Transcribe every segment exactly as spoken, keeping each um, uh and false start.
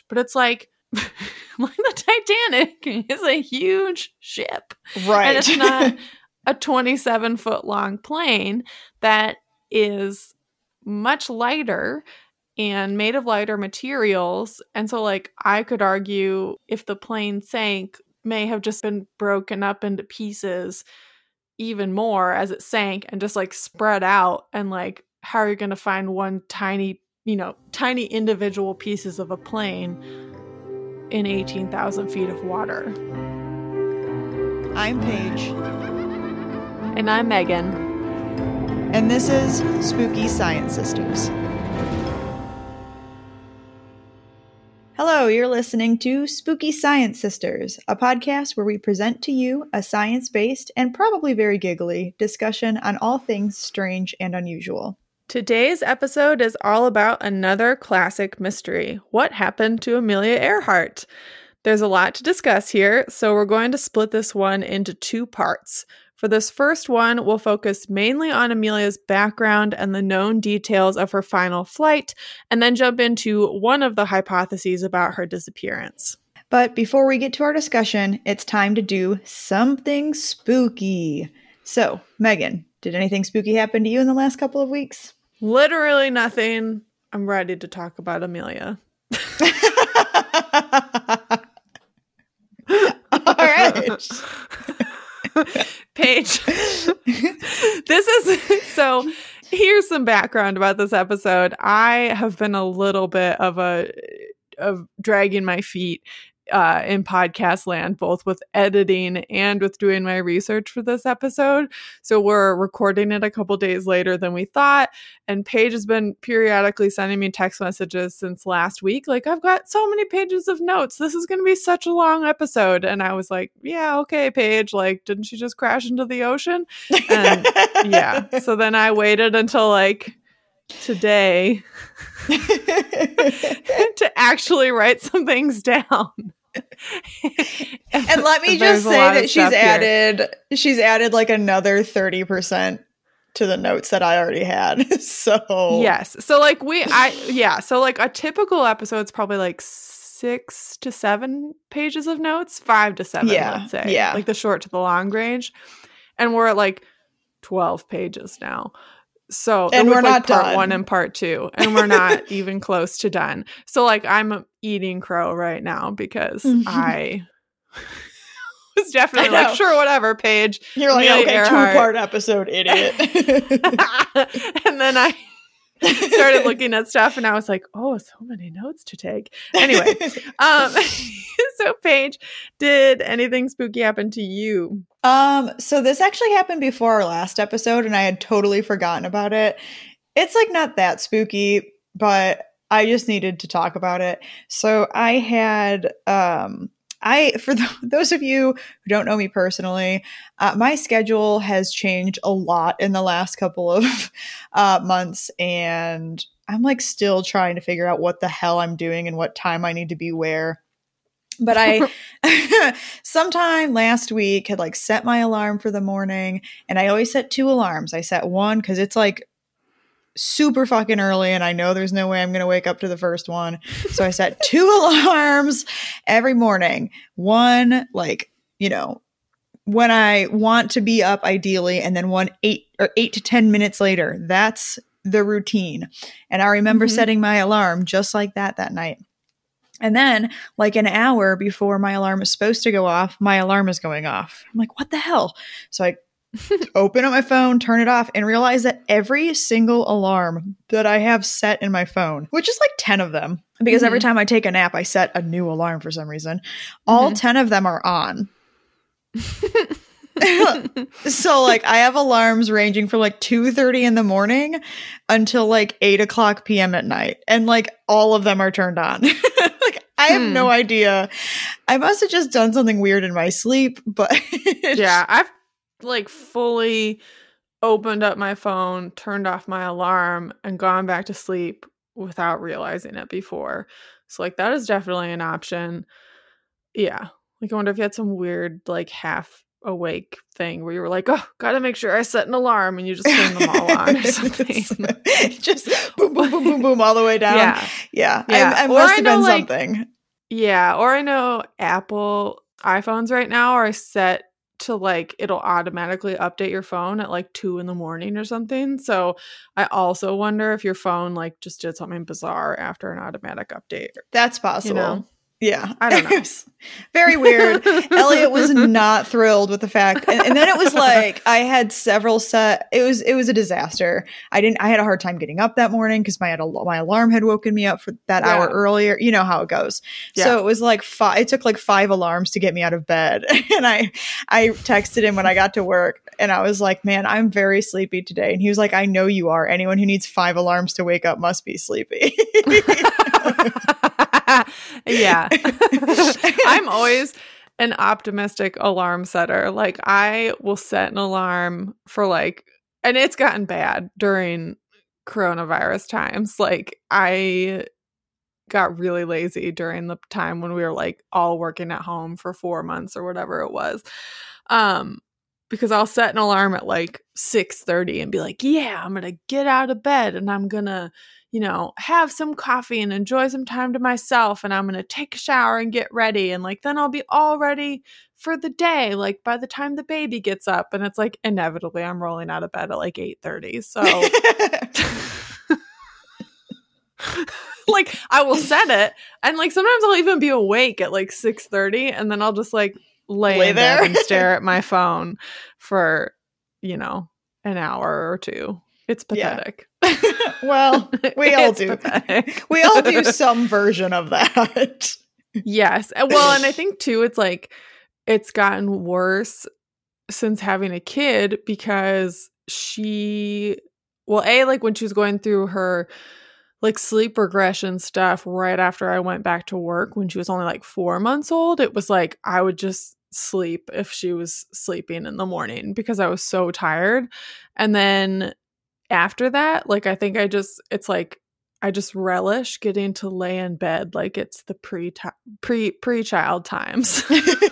but it's like, like the Titanic is a huge ship. Right. And it's not a twenty-seven foot long plane that is much lighter and made of lighter materials. And so like I could argue if the plane sank, may have just been broken up into pieces even more as it sank and just like spread out. And like, how are you going to find one tiny, you know, tiny individual pieces of a plane in eighteen thousand feet of water? I'm Paige. And I'm Megan. And this is Spooky Science Sisters. Hello, you're listening to Spooky Science Sisters, a podcast where we present to you a science-based and probably very giggly discussion on all things strange and unusual. Today's episode is all about another classic mystery. What happened to Amelia Earhart? There's a lot to discuss here, so we're going to split this one into two parts. For this first one, we'll focus mainly on Amelia's background and the known details of her final flight, and then jump into one of the hypotheses about her disappearance. But before we get to our discussion, it's time to do something spooky. So, Megan, did anything spooky happen to you in the last couple of weeks? Literally nothing. I'm ready to talk about Amelia. All right. Paige, this is so here's some background about this episode. I have been a little bit of a of dragging my feet uh, in podcast land, both with editing and with doing my research for this episode. So we're recording it a couple days later than we thought. And Paige has been periodically sending me text messages since last week. Like, I've got so many pages of notes. This is going to be such a long episode. And I was like, yeah, okay, Paige. Like, didn't she just crash into the ocean? And yeah. So then I waited until like today to actually write some things down. And let me just say that she's added here. she's added like another thirty percent to the notes that I already had. So yes. So like we I yeah, so like a typical episode's probably like six to seven pages of notes, five to seven, yeah, let's say. Yeah. Like the short to the long range. And we're at like twelve pages now. So and we're like not part done. one and part two, and we're not even close to done. So like I'm eating crow right now because I was definitely like, sure, whatever, Paige. You're like, Amelia okay, Earhart. two part episode, idiot. And then I started looking at stuff, and I was like, oh, so many notes to take. Anyway, um, so Paige, did anything spooky happen to you? Um, so this actually happened before our last episode, and I had totally forgotten about it. It's like not that spooky, but I just needed to talk about it. So I had, um, I, for th- those of you who don't know me personally, uh, my schedule has changed a lot in the last couple of uh, months, and I'm like still trying to figure out what the hell I'm doing and what time I need to be where. But I, sometime last week, had like set my alarm for the morning, and I always set two alarms. I set one because it's like super fucking early, and I know there's no way I'm going to wake up to the first one. So I set two alarms every morning. One, like, you know, when I want to be up ideally, and then one eight or eight to ten minutes later. That's the routine. And I remember mm-hmm. setting my alarm just like that that night. And then, like an hour before my alarm is supposed to go off, my alarm is going off. I'm like, what the hell? So I open up my phone, turn it off, and realize that every single alarm that I have set in my phone, which is like ten of them, because mm-hmm. every time I take a nap, I set a new alarm for some reason. All mm-hmm. ten of them are on. So like I have alarms ranging from like two thirty in the morning until like eight o'clock p.m. at night. And like all of them are turned on. Like I have hmm. no idea. I must have just done something weird in my sleep, but yeah, I've like fully opened up my phone, turned off my alarm, and gone back to sleep without realizing it before. So like that is definitely an option. Yeah. Like I wonder if you had some weird like half awake thing where you were like, oh, gotta make sure I set an alarm, and you just turn them all on or something. Just boom, boom, boom, boom, boom, all the way down. Yeah. Yeah. yeah. I, I or must I have know, been like, something. Yeah, or I know Apple iPhones right now are set to like it'll automatically update your phone at like two in the morning or something. So I also wonder if your phone like just did something bizarre after an automatic update. That's possible. You know? Yeah. I don't know. Very weird. Elliot was not thrilled with the fact. And, and then it was like I had several set. It was it was a disaster. I didn't I had a hard time getting up that morning because my my alarm had woken me up for that Yeah. hour earlier. You know how it goes. Yeah. So it was like five, it took like five alarms to get me out of bed. And I I texted him when I got to work and I was like, "Man, I'm very sleepy today." And he was like, "I know you are. Anyone who needs five alarms to wake up must be sleepy." Yeah. I'm always an optimistic alarm setter. Like I will set an alarm for like, and it's gotten bad during coronavirus times. Like I got really lazy during the time when we were like all working at home for four months or whatever it was. Um, because I'll set an alarm at like six thirty and be like, yeah, I'm going to get out of bed and I'm going to, you know, have some coffee and enjoy some time to myself. And I'm going to take a shower and get ready. And like, then I'll be all ready for the day. Like by the time the baby gets up, and it's like, inevitably I'm rolling out of bed at like eight thirty. So like I will set it. And like, sometimes I'll even be awake at like six thirty and then I'll just like lay, Lay in there bed and stare at my phone for, you know, an hour or two. It's pathetic. Yeah. Well, we all do. Pathetic. We all do some version of that. Yes. Well, and I think too, it's like it's gotten worse since having a kid because she, well, A, like when she was going through her like sleep regression stuff right after I went back to work when she was only like four months old, it was like I would just sleep if she was sleeping in the morning because I was so tired. And then after that, like I think I just, it's like I just relish getting to lay in bed like it's the pre pre pre child times.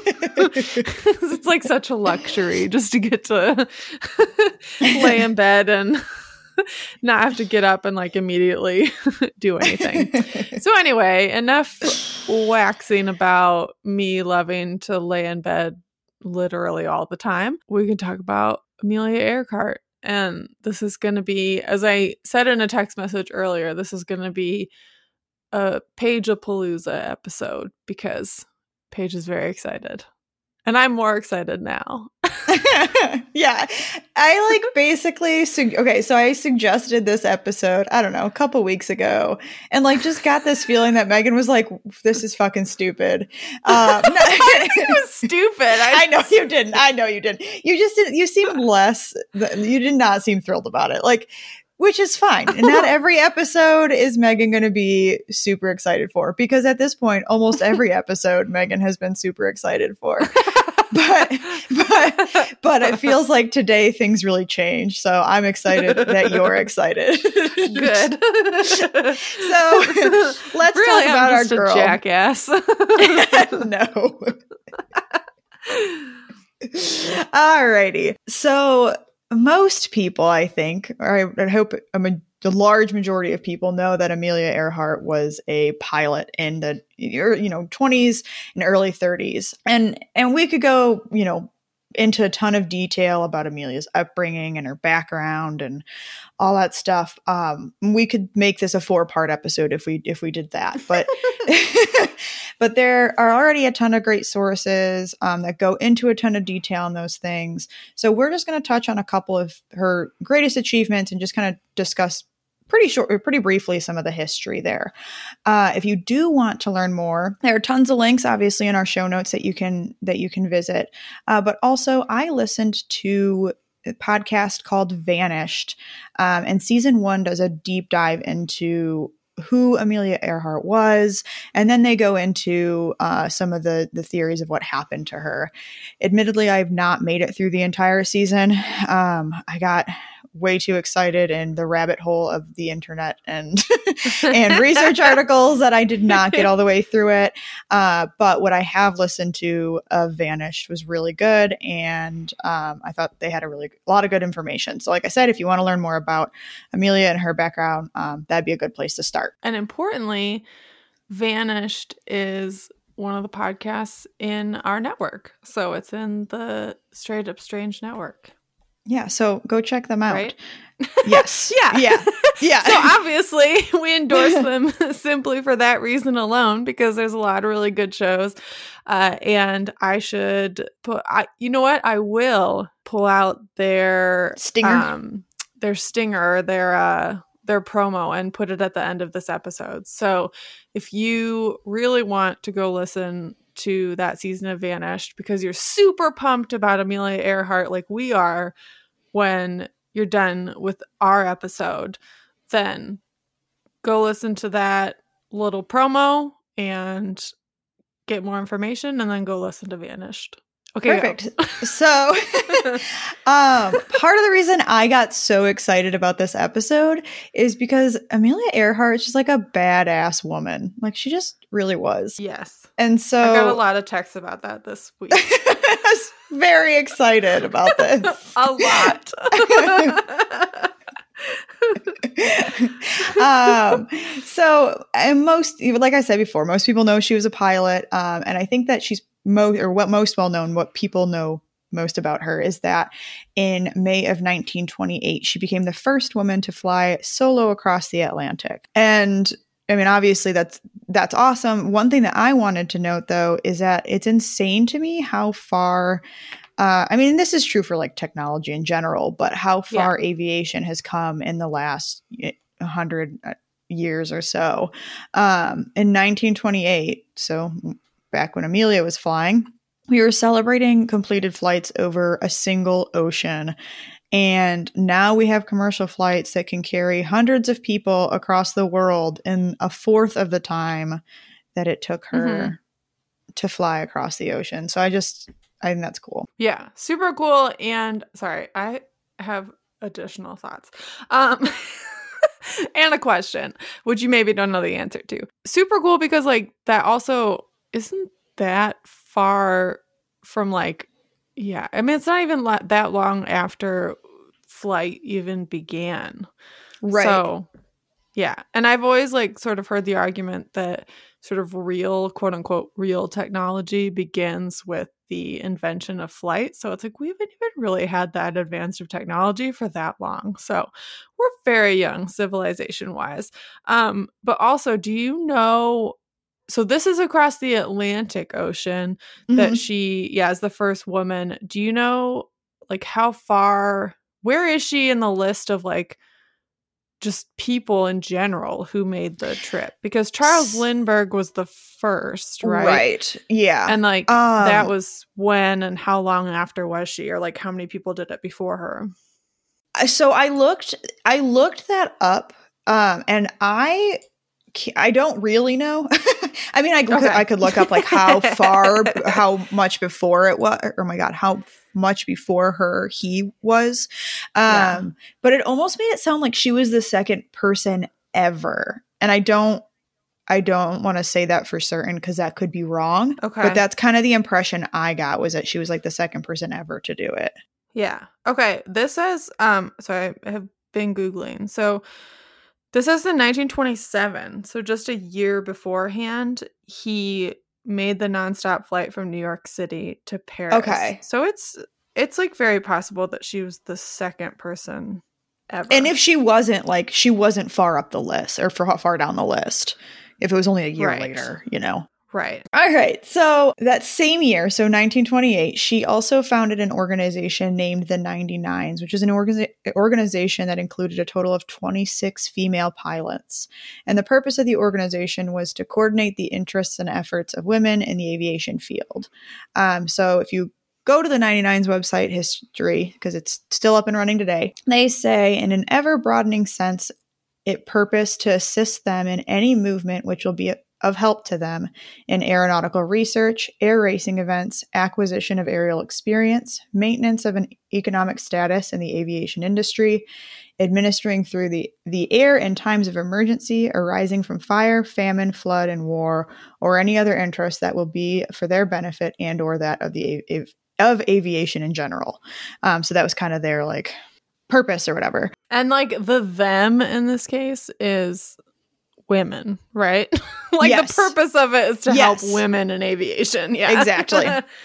It's like such a luxury just to get to lay in bed and not have to get up and like immediately do anything. So anyway, enough waxing about me loving to lay in bed literally all the time. We can talk about Amelia Earhart. And this is going to be, as I said in a text message earlier, this is going to be a Paige-a-palooza episode because Paige is very excited. And I'm more excited now. Yeah. I like basically, su- okay, so I suggested this episode, I don't know, a couple weeks ago, and like just got this feeling that Megan was like, this is fucking stupid. Um, no, it was stupid. I, I know you didn't. I know you didn't. You just didn't, you seemed less, you did not seem thrilled about it. Like, which is fine. And not every episode is Megan going to be super excited for, because at this point, almost every episode Megan has been super excited for. But, but, but it feels like today things really changed. So I'm excited that you're excited. Good. So let's really, talk about I'm just our girl. A jackass. No. Alrighty. So most people, I think, or I, I hope a ma- the large majority of people know that Amelia Earhart was a pilot in the you know twenties and early thirties, and and we could go you know into a ton of detail about Amelia's upbringing and her background and all that stuff. Um, we could make this a four-part episode if we if we did that, but but there are already a ton of great sources um, that go into a ton of detail on those things. So we're just going to touch on a couple of her greatest achievements and just kind of discuss pretty short, or pretty briefly, some of the history there. Uh, if you do want to learn more, there are tons of links, obviously, in our show notes that you can that you can visit. Uh, but also, I listened to a podcast called Vanished, um, and season one does a deep dive into who Amelia Earhart was, and then they go into uh, some of the the theories of what happened to her. Admittedly, I've not made it through the entire season. Um, I got way too excited in the rabbit hole of the internet and and research articles that I did not get all the way through it. Uh, but what I have listened to of Vanished was really good, and um, I thought they had a really a lot of good information. So, like I said, if you want to learn more about Amelia and her background, um, that'd be a good place to start. And importantly, Vanished is one of the podcasts in our network. So it's in the Straight Up Strange network. Yeah, so go check them out. Right? Yes. yeah. Yeah. Yeah. So obviously we endorse them simply for that reason alone, because there's a lot of really good shows. Uh, and I should put, I, you know what? I will pull out their Stinger. Um, their stinger, their, uh, their promo and put it at the end of this episode. So if you really want to go listen to that season of Vanished because you're super pumped about Amelia Earhart like we are when you're done with our episode, then go listen to that little promo and get more information, and then go listen to Vanished. Okay, perfect. So, um, part of the reason I got so excited about this episode is because Amelia Earhart is just like a badass woman. Like, she just really was. Yes. And so I got a lot of texts about that this week. I was very excited about this. A lot. um, so, and most, like I said before, most people know she was a pilot. Um, and I think that she's most, or what most well known, what people know most about her is that in May of nineteen twenty-eight, she became the first woman to fly solo across the Atlantic. And I mean, obviously that's, that's awesome. One thing that I wanted to note though, is that it's insane to me how far, uh, I mean, this is true for like technology in general, but how far yeah. aviation has come in the last hundred years or so. Um, in nineteen twenty-eight, so back when Amelia was flying, we were celebrating completed flights over a single ocean. And now we have commercial flights that can carry hundreds of people across the world in a fourth of the time that it took her mm-hmm. to fly across the ocean. So I just, I think that's cool. Yeah, super cool. And sorry, I have additional thoughts. Um, and a question, which you maybe don't know the answer to. Super cool because like that also isn't that far from like, yeah, I mean, it's not even la- that long after flight even began. Right. So, yeah. And I've always like sort of heard the argument that sort of real, quote unquote, real technology begins with the invention of flight. So it's like we haven't even really had that advanced of technology for that long. So we're very young civilization wise. Um, but also, do you know? So this is across the Atlantic Ocean that mm-hmm. she, yeah, is the first woman. Do you know, like, how far, where is she in the list of, like, just people in general who made the trip? Because Charles Lindbergh was the first, right? Right, yeah. And, like, um, that was when and how long after was she? Or, like, how many people did it before her? So I looked, I looked that up, um, and I... I don't really know. I mean, I could, okay. I could look up like how far, how much before it was, oh my God, how much before her he was. Um, yeah. But it almost made it sound like she was the second person ever. And I don't, I don't want to say that for certain because that could be wrong. Okay. But that's kind of the impression I got, was that she was like the second person ever to do it. Yeah. Okay. This says, um, so I have been Googling. So this is in nineteen twenty-seven, so just a year beforehand, he made the nonstop flight from New York City to Paris. Okay. So it's it's like very possible that she was the second person ever. And if she wasn't, like, she wasn't far up the list or far, far down the list, if it was only a year right. later, you know? Right. All right. So that same year, so nineteen twenty-eight, she also founded an organization named the ninety-nines, which is an orga- organization that included a total of twenty-six female pilots. And the purpose of the organization was to coordinate the interests and efforts of women in the aviation field. Um, so if you go to the ninety-nines website history, because it's still up and running today, they say, in an ever-broadening sense, it purposed to assist them in any movement which will be of help to them in aeronautical research, air racing events, acquisition of aerial experience, maintenance of an economic status in the aviation industry, administering through the, the air in times of emergency arising from fire, famine, flood, and war, or any other interest that will be for their benefit and or that of the av- of aviation in general. Um, so that was kind of their like purpose or whatever. And like the them in this case is women, right? Like yes. the purpose of it is to yes. help women in aviation. Yeah, exactly.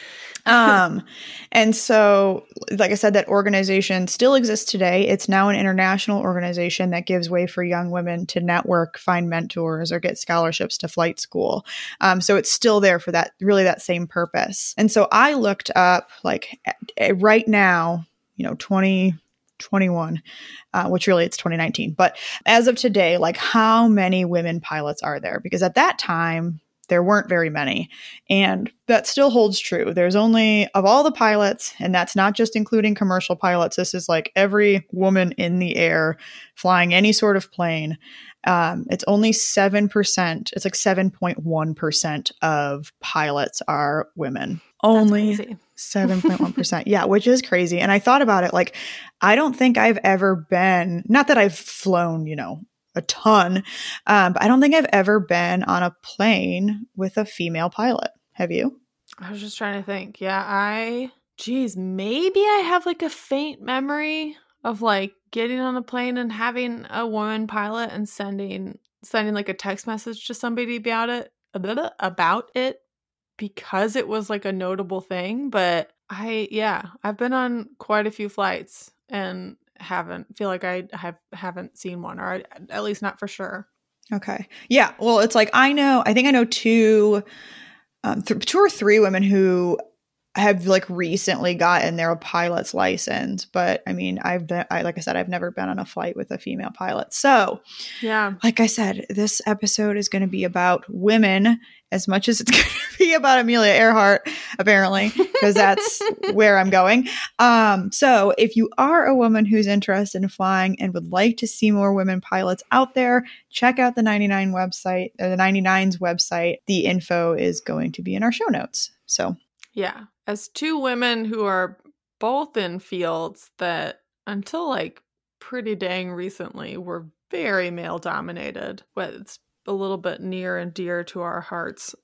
um, and so, like I said, that organization still exists today. It's now an international organization that gives way for young women to network, find mentors, or get scholarships to flight school. Um, so it's still there for that, really that same purpose. And so I looked up, like right now, you know, twenty twenty-one, uh, which really it's twenty nineteen. But as of today, like how many women pilots are there? Because at that time, there weren't very many. And that still holds true. There's only, of all the pilots, and that's not just including commercial pilots, this is like every woman in the air flying any sort of plane. Um, it's only seven percent. It's like seven point one percent of pilots are women. Only seven point one percent. Yeah, which is crazy. And I thought about it, like, I don't think I've ever been, not that I've flown, you know, a ton, um, but I don't think I've ever been on a plane with a female pilot. Have you? I was just trying to think. Yeah, I, geez, maybe I have like a faint memory of like getting on a plane and having a woman pilot and sending, sending like a text message to somebody about it, about it. Because it was like a notable thing. But I, yeah, I've been on quite a few flights and haven't, feel like I have, haven't seen one, or I, at least not for sure. Okay. Yeah. Well, it's like, I know, I think I know two, um, th- two or three women who have like recently gotten their pilot's license. But I mean, I've been, I, like I said, I've never been on a flight with a female pilot. So yeah, like I said, this episode is going to be about women as much as it's going to be about Amelia Earhart, apparently, because that's where I'm going. Um, so if you are a woman who's interested in flying and would like to see more women pilots out there, check out the ninety-nine website, or the ninety-nine's website. The info is going to be in our show notes. So yeah, as two women who are both in fields that until like pretty dang recently were very male dominated, but it's a little bit near and dear to our hearts.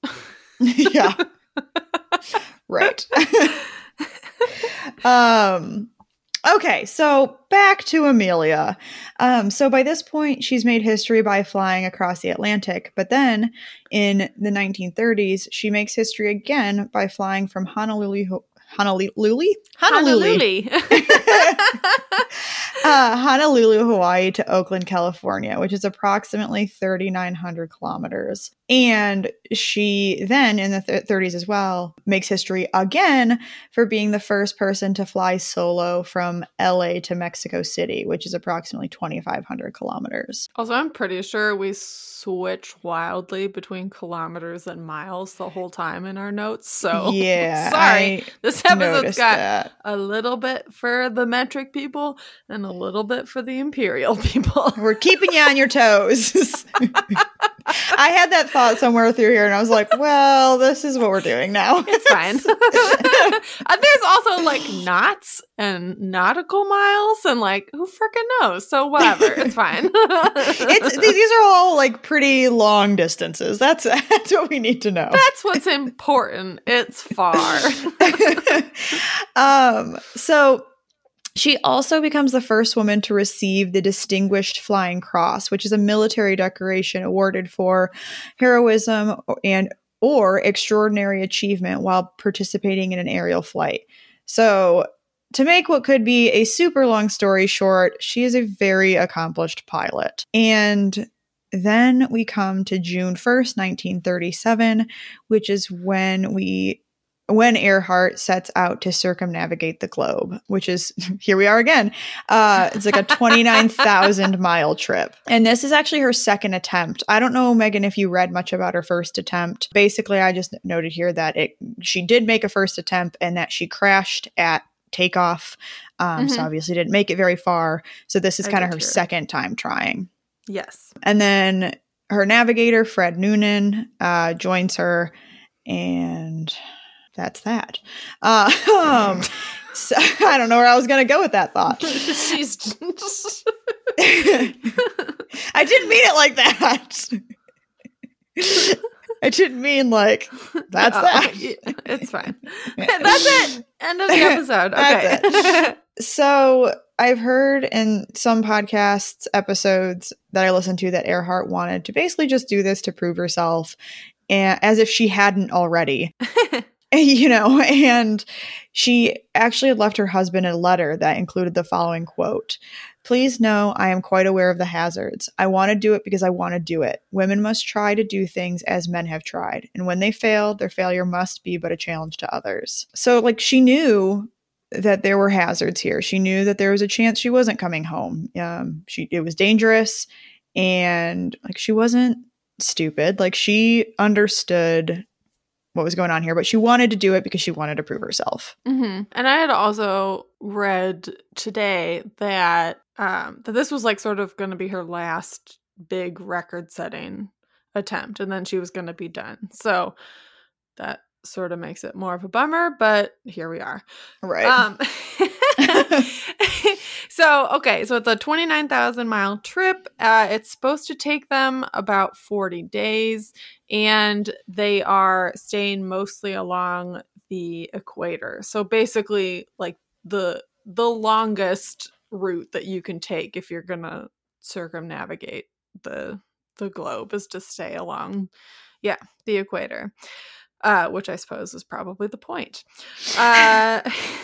Yeah. Right. um okay, so back to Amelia. Um so by this point she's made history by flying across the Atlantic, but then in the nineteen thirties she makes history again by flying from Honolulu Honolulu Honolulu Honolulu. uh, Honolulu, Hawaii to Oakland, California, which is approximately thirty-nine hundred kilometers. And she then, in the th- thirties as well, makes history again for being the first person to fly solo from L A to Mexico City, which is approximately twenty-five hundred kilometers. Also, I'm pretty sure we switch wildly between kilometers and miles the whole time in our notes. So, yeah, sorry. I this episode's got that. a little bit for the metric people and a little bit for the imperial people. We're keeping you on your toes. I had that thought somewhere through here, and I was like, well, this is what we're doing now. It's fine. There's also like knots and nautical miles, and like, who freaking knows? So whatever. It's fine. it's, these are all like pretty long distances. That's, that's what we need to know. That's what's important. It's far. um, so... She also becomes the first woman to receive the Distinguished Flying Cross, which is a military decoration awarded for heroism and or extraordinary achievement while participating in an aerial flight. So, to make what could be a super long story short, she is a very accomplished pilot. And then we come to June first, nineteen thirty-seven, which is when we when Earhart sets out to circumnavigate the globe, which is, here we are again. Uh, it's like a twenty-nine thousand mile trip. And this is actually her second attempt. I don't know, Megan, if you read much about her first attempt. Basically, I just noted here that it she did make a first attempt and that she crashed at takeoff. Um, mm-hmm. So obviously didn't make it very far. So this is kind of her second time trying. Yes. And then her navigator, Fred Noonan, uh, joins her, and that's that. Uh, um, so, I don't know where I was going to go with that thought. She's just... I didn't mean it like that. I didn't mean like, that's oh, that. It's fine. That's it. End of the episode. Okay. So I've heard in some podcasts episodes that I listened to that Earhart wanted to basically just do this to prove herself, and as if she hadn't already. You know, and she actually had left her husband a letter that included the following quote: "Please know I am quite aware of the hazards. I want to do it because I want to do it. Women must try to do things as men have tried. And when they fail, their failure must be but a challenge to others." So, like, she knew that there were hazards here. She knew that there was a chance she wasn't coming home. Um, she it was dangerous, and like she wasn't stupid. Like, she understood what was going on here, but she wanted to do it because she wanted to prove herself. Mm-hmm. And I had also read today that um, that this was like sort of going to be her last big record-setting attempt, and then she was going to be done. So that sort of makes it more of a bummer, but here we are. Right. Um, so, okay, so it's a twenty-nine thousand mile trip. Uh, it's supposed to take them about forty days, and they are staying mostly along the equator. So basically, like the the longest route that you can take if you're gonna circumnavigate the the globe is to stay along, yeah, the equator. Uh, which I suppose is probably the point. Uh,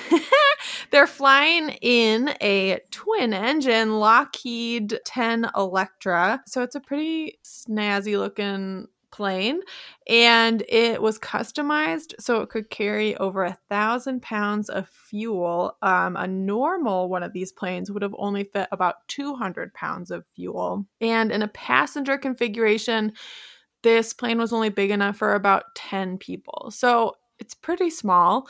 they're flying in a twin-engine Lockheed ten Electra, so it's a pretty snazzy-looking plane, and it was customized so it could carry over a thousand pounds of fuel. Um, a normal one of these planes would have only fit about two hundred pounds of fuel, and in a passenger configuration, this plane was only big enough for about ten people. So it's pretty small.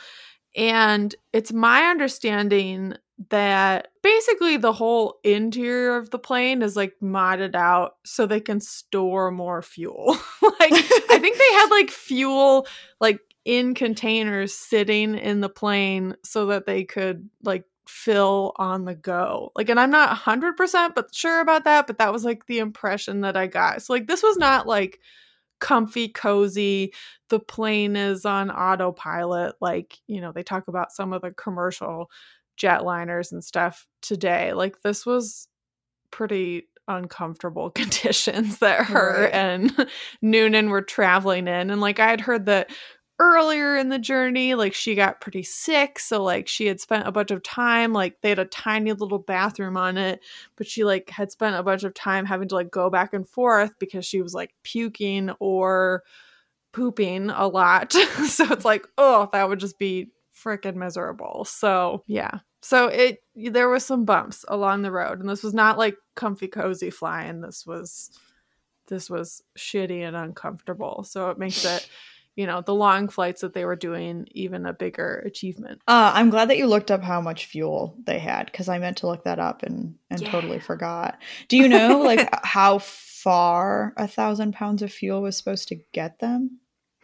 And it's my understanding that basically the whole interior of the plane is like modded out so they can store more fuel. Like, I think they had like fuel like in containers sitting in the plane so that they could like fill on the go. Like, and I'm not one hundred percent but sure about that, but that was like the impression that I got. So like this was not like comfy, cozy, the plane is on autopilot, like, you know, they talk about some of the commercial jetliners and stuff today. Like, this was pretty uncomfortable conditions that her right. and Noonan were traveling in. And like I had heard that earlier in the journey, like she got pretty sick, so like she had spent a bunch of time, like they had a tiny little bathroom on it, but she like had spent a bunch of time having to like go back and forth because she was like puking or pooping a lot. So it's like, oh, that would just be freaking miserable. So yeah, so it there was some bumps along the road, and this was not like comfy cozy flying. This was this was shitty and uncomfortable. So it makes it, you know, the long flights that they were doing even a bigger achievement. Uh, I'm glad that you looked up how much fuel they had, because I meant to look that up and, and yeah. totally forgot. Do you know like how far a thousand pounds of fuel was supposed to get them?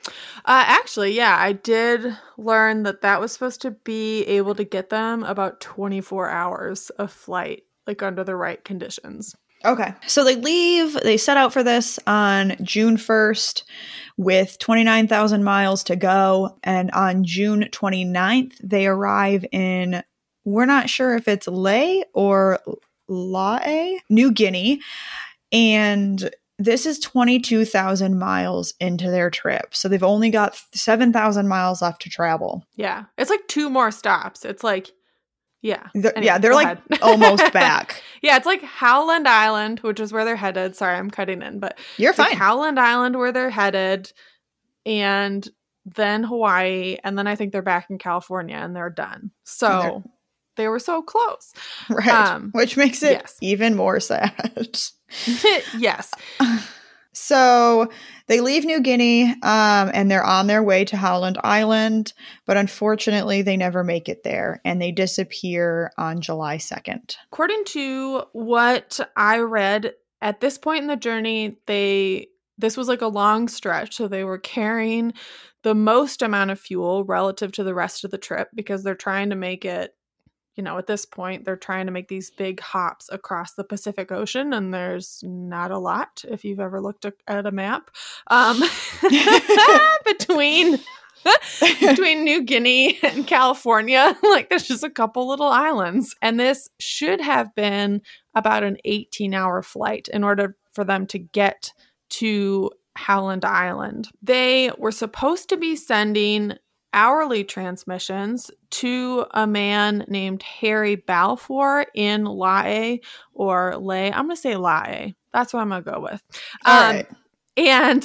Uh, actually, yeah, I did learn that that was supposed to be able to get them about twenty-four hours of flight, like under the right conditions. Okay. So they leave, they set out for this on June first with twenty-nine thousand miles to go. And on June twenty-ninth, they arrive in, we're not sure if it's Lae or Lae, New Guinea. And this is twenty-two thousand miles into their trip. So they've only got seven thousand miles left to travel. Yeah. It's like two more stops. It's like, yeah. The, anyway, yeah, they're like almost back. Yeah, it's like Howland Island, which is where they're headed. Sorry, I'm cutting in, but you're fine. Like Howland Island where they're headed, and then Hawaii, and then I think they're back in California and they're done. So they were so close. Right. Um, which makes it yes. even more sad. Yes. So they leave New Guinea um, and they're on their way to Howland Island, but unfortunately they never make it there and they disappear on July second. According to what I read, at this point in the journey, they this was like a long stretch, so they were carrying the most amount of fuel relative to the rest of the trip because they're trying to make it, you know, at this point, they're trying to make these big hops across the Pacific Ocean, and there's not a lot, if you've ever looked at a map, um, between between New Guinea and California. Like there's just a couple little islands. And this should have been about an eighteen hour flight in order for them to get to Howland Island. They were supposed to be sending hourly transmissions to a man named Harry Balfour in Lae or Lay. I'm going to say Lae. That's what I'm going to go with. All um, right. And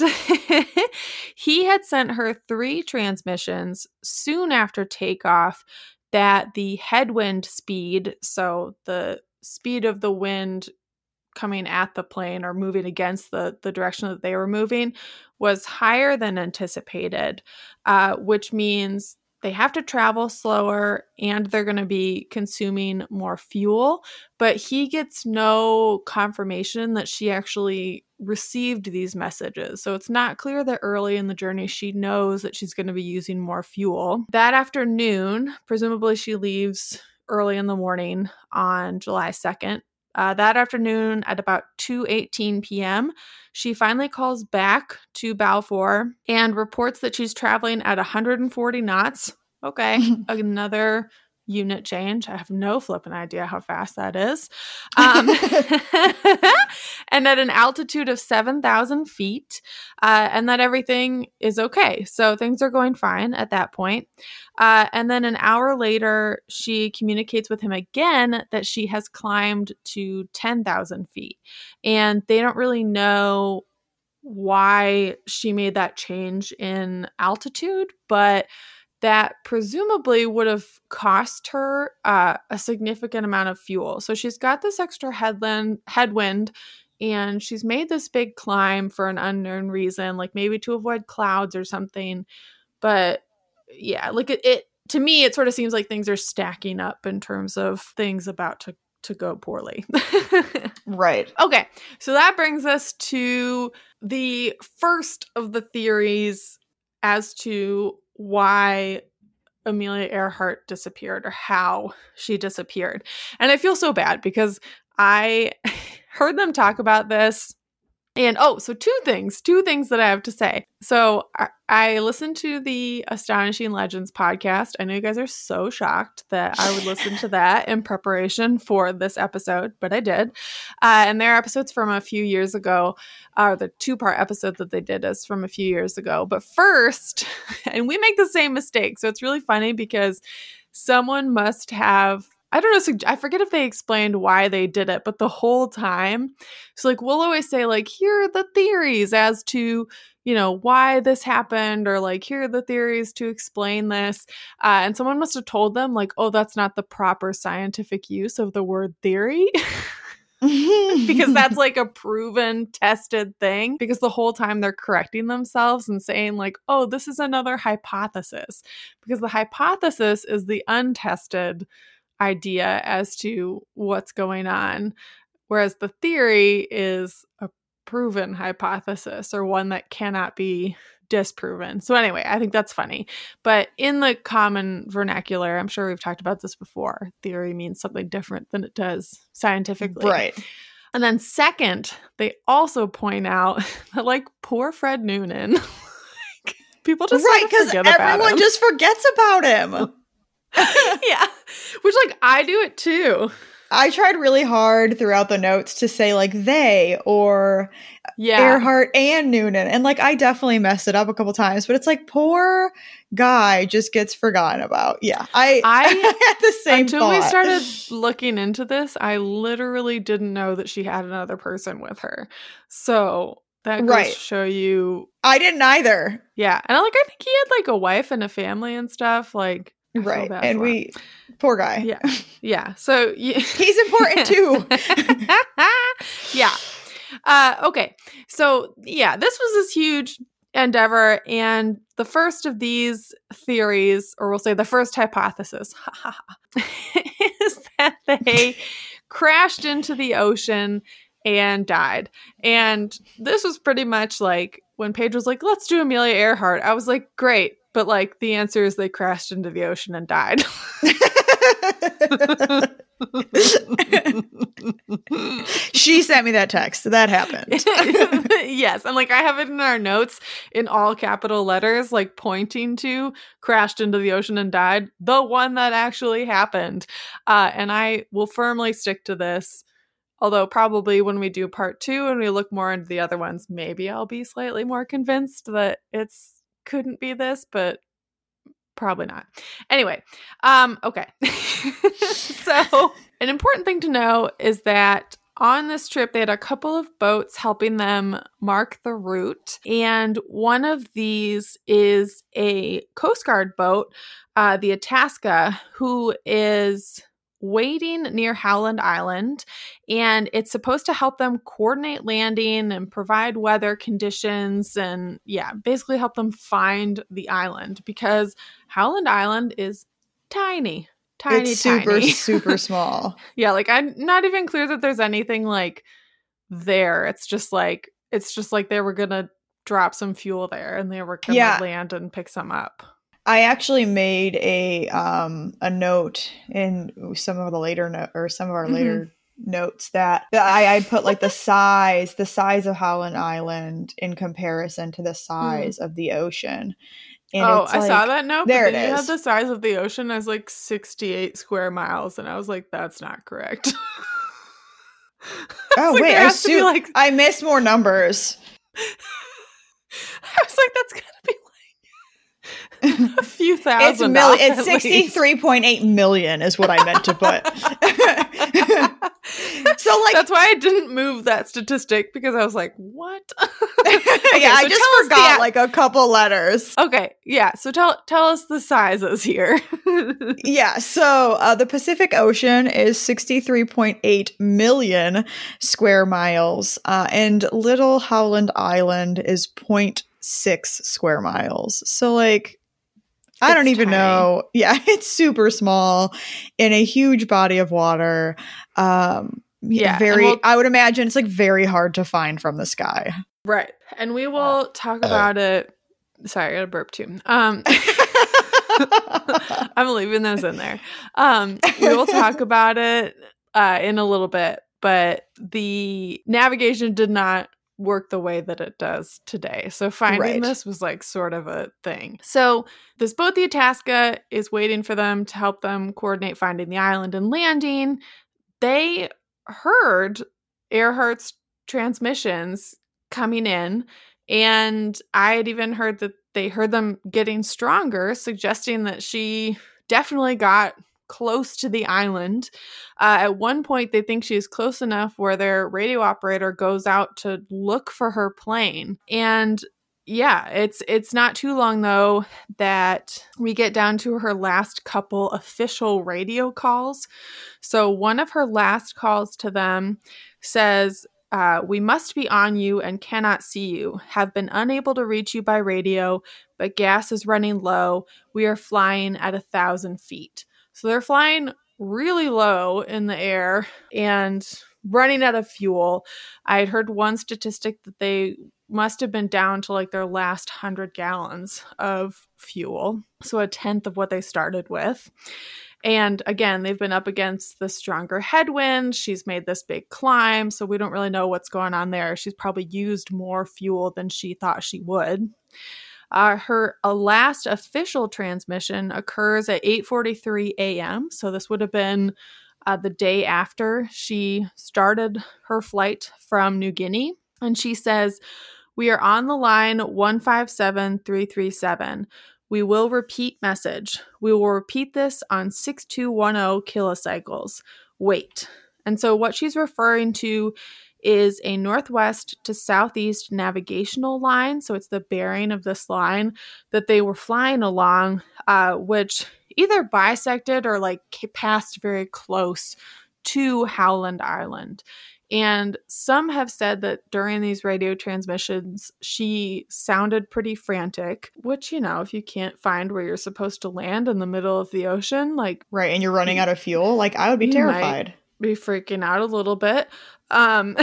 he had sent her three transmissions soon after takeoff that the headwind speed, so the speed of the wind coming at the plane or moving against the, the direction that they were moving, was higher than anticipated, uh, which means they have to travel slower and they're going to be consuming more fuel. But he gets no confirmation that she actually received these messages. So it's not clear that early in the journey she knows that she's going to be using more fuel. That afternoon, presumably she leaves early in the morning on July second. Uh, that afternoon at about two eighteen p.m., she finally calls back to Balfour and reports that she's traveling at one hundred forty knots. Okay, another unit change. I have no flipping idea how fast that is. Um, and at an altitude of seven thousand feet, uh, and that everything is okay. So things are going fine at that point. Uh, and then an hour later, she communicates with him again that she has climbed to ten thousand feet. And they don't really know why she made that change in altitude, but that presumably would have cost her uh, a significant amount of fuel. So she's got this extra headland, headwind, and she's made this big climb for an unknown reason, like maybe to avoid clouds or something. But yeah, like it, it to me, it sort of seems like things are stacking up in terms of things about to, to go poorly. Right. Okay, so that brings us to the first of the theories as to why Amelia Earhart disappeared or how she disappeared. And I feel so bad because I heard them talk about this. And oh, so two things, two things that I have to say. So I, I listened to the Astonishing Legends podcast. I know you guys are so shocked that I would listen to that in preparation for this episode, but I did. Uh, and their episodes from a few years ago, uh, the two-part episode that they did is from a few years ago. But first, and we make the same mistake. So it's really funny because someone must have, I don't know, I forget if they explained why they did it, but the whole time, so like we'll always say like, here are the theories as to, you know, why this happened, or like, here are the theories to explain this. Uh, and someone must have told them like, oh, that's not the proper scientific use of the word theory. Because that's like a proven, tested thing. Because the whole time they're correcting themselves and saying like, oh, this is another hypothesis. Because the hypothesis is the untested idea as to what's going on, whereas the theory is a proven hypothesis or one that cannot be disproven. So anyway, I think that's funny. But in the common vernacular, I'm sure we've talked about this before, theory means something different than it does scientifically. Right. And then second, they also point out that like poor Fred Noonan, people just right, because everyone him. just forgets about him. Yeah, which like I do it too. I tried really hard throughout the notes to say like they or yeah. Earhart and Noonan, and like I definitely messed it up a couple times, but it's like poor guy just gets forgotten about. Yeah, I I had the same until thought. we started looking into this, I literally didn't know that she had another person with her. So that goes right. to show you. I didn't either. Yeah, and like I think he had like a wife and a family and stuff. Like. I right. And we, poor guy. Yeah. Yeah. So yeah. He's important too. Yeah. Uh, okay. So yeah, this was this huge endeavor. And the first of these theories, or we'll say the first hypothesis, is that they crashed into the ocean and died. And this was pretty much like when Paige was like, let's do Amelia Earhart. I was like, great. But like the answer is they crashed into the ocean and died. She sent me that text. That happened. Yes. And like I have it in our notes in all capital letters, like pointing to crashed into the ocean and died. The one that actually happened. Uh, and I will firmly stick to this. Although probably when we do part two and we look more into the other ones, maybe I'll be slightly more convinced that it's couldn't be this, but probably not. Anyway, um, okay. So an important thing to know is that on this trip, they had a couple of boats helping them mark the route. And one of these is a Coast Guard boat, uh, the Itasca, who is waiting near Howland Island. And it's supposed to help them coordinate landing and provide weather conditions and, yeah, basically help them find the island because Howland Island is tiny. Tiny, it's super, tiny. super small. Yeah, like I'm not even clear that there's anything like there. It's just like it's just like they were gonna drop some fuel there and they were gonna Yeah. land and pick some up. I actually made a um a note in some of the later no- or some of our Mhm. later notes that, that I, I put like the size, the size of Howland Island in comparison to the size of the ocean. And Oh, it's I saw like- that note. there but it then you had is. the size of the ocean as like sixty-eight square miles, and I was like, that's not correct. Oh like, wait, there I has to be, su- like- I missed more numbers. I was like, that's gotta be like a few It's thousand. mil- off, It's at sixty-three point eight million is what I meant to put. least. So like, That's why I didn't move that statistic because I was like, what? yeah, I so just tell us forgot the- like a couple letters. Okay, yeah. So tell tell us the sizes here. Yeah, so uh, the Pacific Ocean is sixty-three point eight million square miles, uh, and Little Howland Island is zero point six square miles. So, like, I It's don't even tiny. know. Yeah, it's super small in a huge body of water. Um, Yeah, yeah, and very. we'll- I would imagine it's like very hard to find from the sky. Right. And we will talk about it. Sorry, I got to burp too. Um, I'm leaving those in there. Um, we will talk about it uh, in a little bit, but the navigation did not work the way that it does today. So finding Right. this was like sort of a thing. So this boat, the Itasca, is waiting for them to help them coordinate finding the island and landing. They heard Earhart's transmissions coming in, and I had even heard that they heard them getting stronger, suggesting that she definitely got close to the island. Uh, at one point, they think she is close enough where their radio operator goes out to look for her plane. And yeah, it's it's not too long though that we get down to her last couple official radio calls. So one of her last calls to them says, uh, we must be on you and cannot see you. Have been unable to reach you by radio, but gas is running low. We are flying at a thousand feet. So they're flying really low in the air and running out of fuel. I had heard one statistic that they must have been down to like their last hundred gallons of fuel. So a tenth of what they started with. And again, they've been up against the stronger headwind. She's made this big climb, so we don't really know what's going on there. She's probably used more fuel than she thought she would. Uh, her uh, last official transmission occurs at eight forty-three a.m., so this would have been uh, the day after she started her flight from New Guinea. And she says, we are on the line one five seven three three seven. We will repeat message. We will repeat this on six two one zero kilocycles. Wait. And so what she's referring to is a northwest to southeast navigational line. So it's the bearing of this line that they were flying along, uh, which either bisected or like passed very close to Howland Island. And some have said that during these radio transmissions, she sounded pretty frantic, which, you know, if you can't find where you're supposed to land in the middle of the ocean, like, Right, and you're running out of fuel. Like, I would be You terrified. be freaking out a little bit. Um,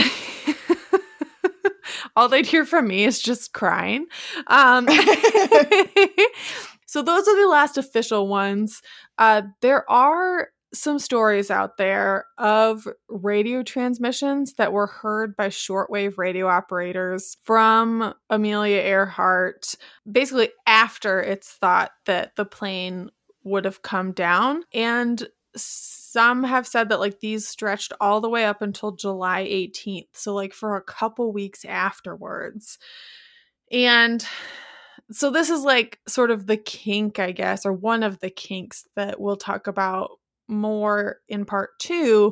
all they'd hear from me is just crying. Um, so those are the last official ones. Uh, there are some stories out there of radio transmissions that were heard by shortwave radio operators from Amelia Earhart, basically after it's thought that the plane would have come down. And some have said that like these stretched all the way up until July eighteenth. So like for a couple weeks afterwards. And so this is like sort of the kink, I guess, or one of the kinks that we'll talk about more in part two.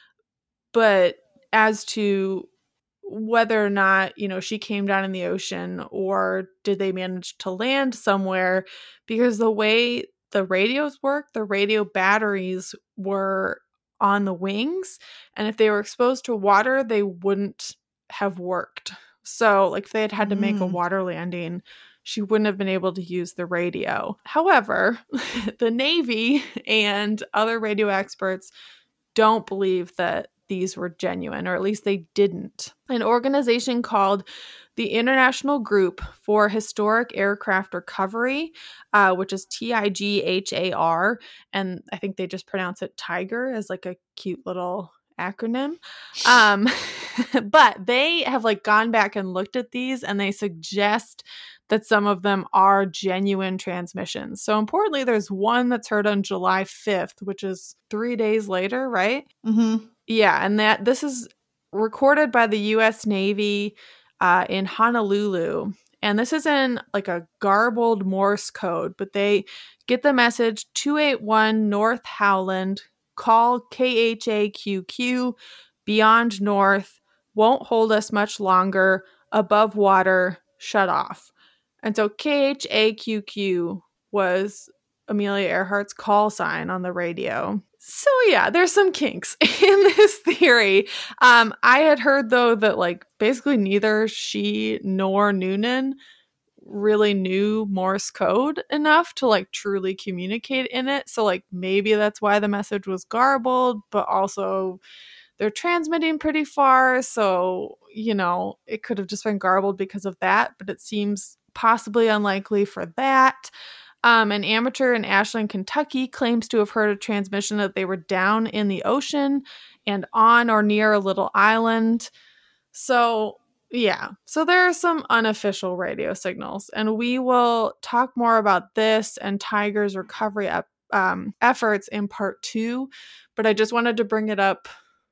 But as to whether or not, you know, she came down in the ocean or did they manage to land somewhere, because the way the radios work, the radio batteries were on the wings, and if they were exposed to water, they wouldn't have worked. So like if they had had to make a water landing, she wouldn't have been able to use the radio. However, the Navy and other radio experts don't believe that these were genuine, or at least they didn't. An organization called the International Group for Historic Aircraft Recovery, uh, which is T I G H A R, and I think they just pronounce it Tiger as like a cute little acronym. Um, but they have like gone back and looked at these, and they suggest that some of them are genuine transmissions. So importantly, there's one that's heard on July fifth, which is three days later, right? Mm-hmm. Yeah, and that this is recorded by the U S Navy uh, in Honolulu. And this is in like a garbled Morse code, but they get the message two eight one North Howland, call K H A Q Q, beyond north, won't hold us much longer, above water, shut off. And so K H A Q Q was Amelia Earhart's call sign on the radio. So yeah, there's some kinks in this theory. Um, I had heard though that like basically neither she nor Noonan really knew Morse code enough to like truly communicate in it. So like maybe that's why the message was garbled, but also they're transmitting pretty far. So, you know, it could have just been garbled because of that, but it seems possibly unlikely for that. Um, an amateur in Ashland, Kentucky claims to have heard a transmission that they were down in the ocean and on or near a little island. So, yeah. So there are some unofficial radio signals, and we will talk more about this and Tiger's recovery ep- um, efforts in part two. But I just wanted to bring it up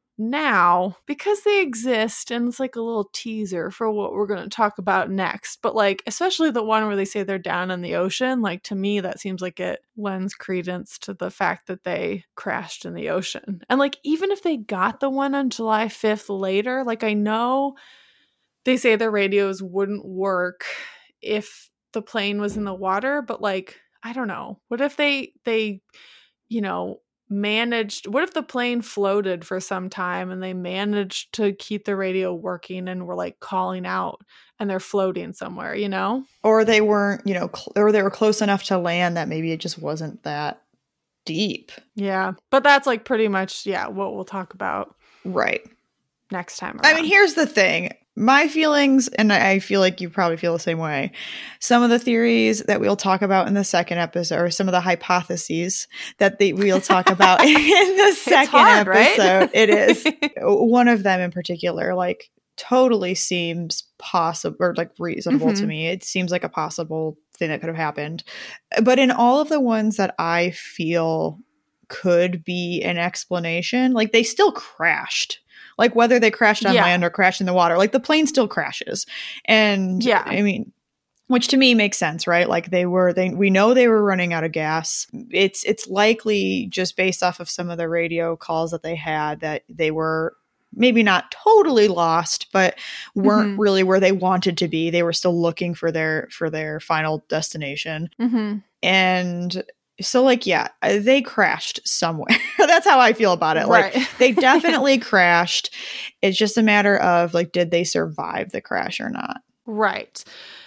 now because they exist, and it's like a little teaser for what we're going to talk about next. But like especially the one where they say they're down in the ocean, like to me that seems like it lends credence to the fact that they crashed in the ocean. And like even if they got the one on July fifth later, like I know they say the radios wouldn't work if the plane was in the water, but like I don't know, what if they they you know managed, what if the plane floated for some time and they managed to keep the radio working and were like calling out and they're floating somewhere, you know? Or they weren't, you know, cl- or they were close enough to land that maybe it just wasn't that deep. Yeah. But that's like pretty much, yeah, what we'll talk about right next time around. I mean, here's the thing. My feelings, and I feel like you probably feel the same way, some of the theories that we'll talk about in the second episode, or some of the hypotheses that they, we'll talk about in the second hard, episode, right? It is. One of them in particular, like, totally seems possible, or like reasonable mm-hmm. to me. It seems like a possible thing that could have happened. But in all of the ones that I feel could be an explanation, like they still crashed. Like whether they crashed on yeah. land or crashed in the water, like the plane still crashes. And yeah, I mean, which to me makes sense, right? Like they were, they, we know they were running out of gas. It's, it's likely just based off of some of the radio calls that they had that they were maybe not totally lost, but weren't mm-hmm. really where they wanted to be. They were still looking for their, for their final destination. Mm-hmm. And so like, yeah, they crashed somewhere. That's how I feel about it. Right. Like they definitely crashed. It's just a matter of like, did they survive the crash or not? Right.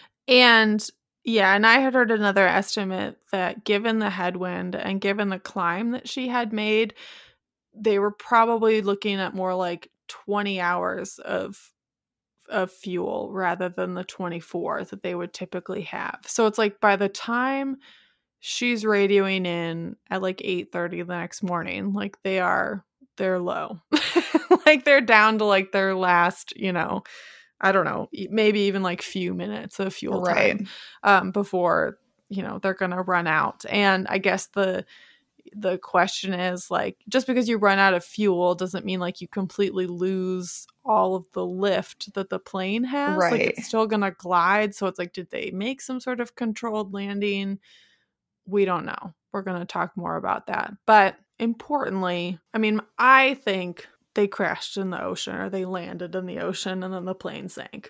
And yeah, and I had heard another estimate that given the headwind and given the climb that she had made, they were probably looking at more like twenty hours of of fuel rather than the twenty-four that they would typically have. So it's like by the time she's radioing in at like eight thirty the next morning. Like they are, they're low. Like they're down to like their last, you know, I don't know, maybe even like few minutes of fuel Right. time um, before, you know, they're going to run out. And I guess the the question is like, just because you run out of fuel doesn't mean like you completely lose all of the lift that the plane has. Right. Like it's still going to glide. So it's like, did they make some sort of controlled landing? We don't know. We're going to talk more about that. But importantly, I mean, I think they crashed in the ocean or they landed in the ocean and then the plane sank.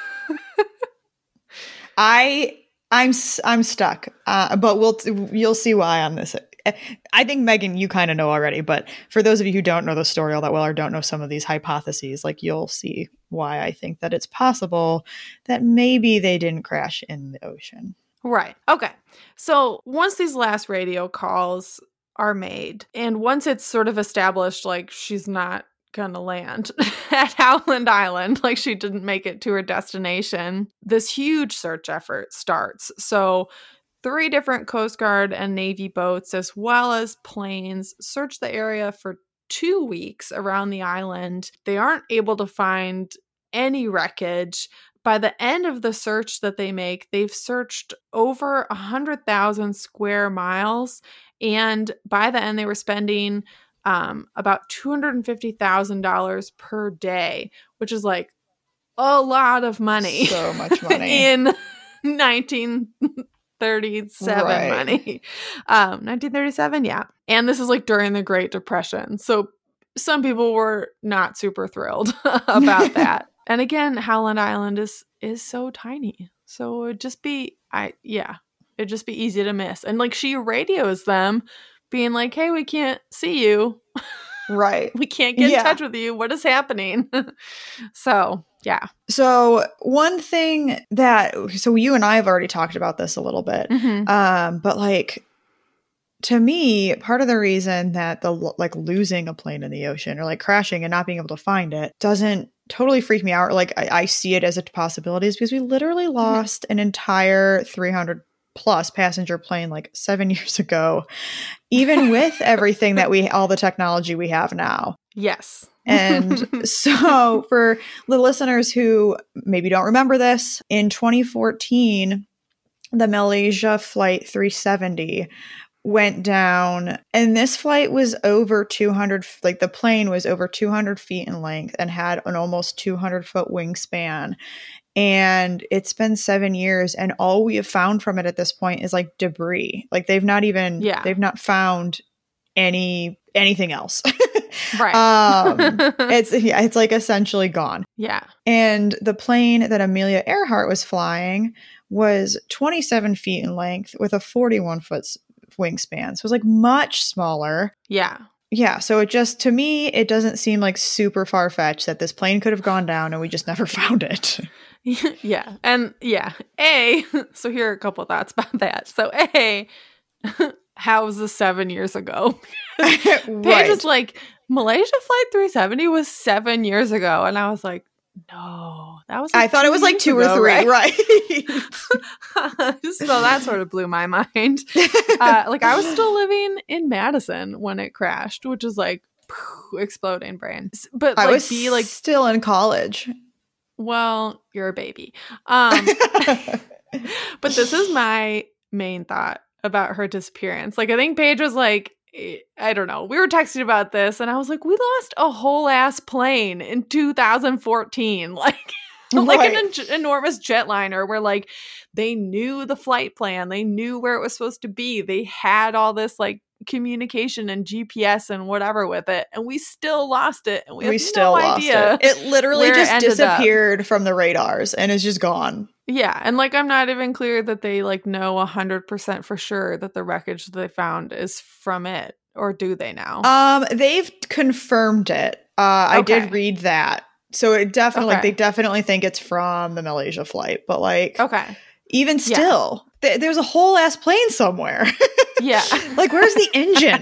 I I'm I'm stuck. Uh, but we'll you'll see why on this. I think, Megan, you kind of know already, but for those of you who don't know the story all that well or don't know some of these hypotheses, like you'll see why I think that it's possible that maybe they didn't crash in the ocean. Right. Okay. So once these last radio calls are made, and once it's sort of established, like she's not going to land at Howland Island, like she didn't make it to her destination, this huge search effort starts. So three different Coast Guard and Navy boats, as well as planes, search the area for two weeks around the island. They aren't able to find any wreckage. By the end of the search that they make, they've searched over one hundred thousand square miles. And by the end, they were spending um, about two hundred fifty thousand dollars per day, which is like a lot of money. So much money. In nineteen thirty-seven Right. money. Um, nineteen thirty-seven, yeah. And this is like during the Great Depression. So some people were not super thrilled about that. And again, Howland Island is is so tiny. So it'd just be I yeah, it'd just be easy to miss. And like she radios them being like, "Hey, we can't see you." Right. We can't get Yeah. in touch with you. What is happening? So, yeah. So one thing that, so you and I have already talked about this a little bit, Mm-hmm. um, but like, to me, part of the reason that the, like losing a plane in the ocean or like crashing and not being able to find it doesn't totally freak me out. Or like I, I see it as a possibility is because we literally lost an entire three hundred plus passenger plane like seven years ago, even with everything that we, all the technology we have now. Yes. And so for the listeners who maybe don't remember this, in twenty fourteen, the Malaysia Flight three seventy went down, and this flight was over two hundred, like the plane was over two hundred feet in length and had an almost two hundred foot wingspan. And it's been seven years and all we have found from it at this point is like debris. Like they've not even, Yeah. they've not found any, anything else. Right. um, it's, yeah, it's like essentially gone. Yeah. And the plane that Amelia Earhart was flying was twenty-seven feet in length with a forty-one foot wingspan. So it was like much smaller. Yeah. Yeah. So it just, to me, it doesn't seem like super far fetched that this plane could have gone down and we just never found it. Yeah. And yeah. A, so here are a couple thoughts about that. So A, how was this seven years ago? Paige Right. was like, Malaysia Flight three seventy was seven years ago. And I was like, no, that was like I thought it was like years two ago, or three. right? Right. So that sort of blew my mind. Uh, like I was still living in Madison when it crashed, which is like phew, exploding brain. S- But I like was be like, still in college. well, you're a baby. Um, but this is my main thought about her disappearance. Like I think Paige was like, eh, I don't know. We were texting about this, and I was like, we lost a whole ass plane in two thousand fourteen. Like. Like Right. an en- enormous jetliner where like they knew the flight plan, they knew where it was supposed to be, they had all this like communication and G P S and whatever with it, and we still lost it, and we, we have still no lost idea. it. It literally where it just ended up. disappeared from the radars and is just gone. Yeah, and like I'm not even clear that they like know a hundred percent for sure that the wreckage that they found is from it, or do they now? Um, they've confirmed it. Uh, I Okay. did read that. So it definitely, like, Okay. they definitely think it's from the Malaysia flight, but like, Okay, even Yeah. still, th- there's a whole ass plane somewhere. yeah, Like, where's the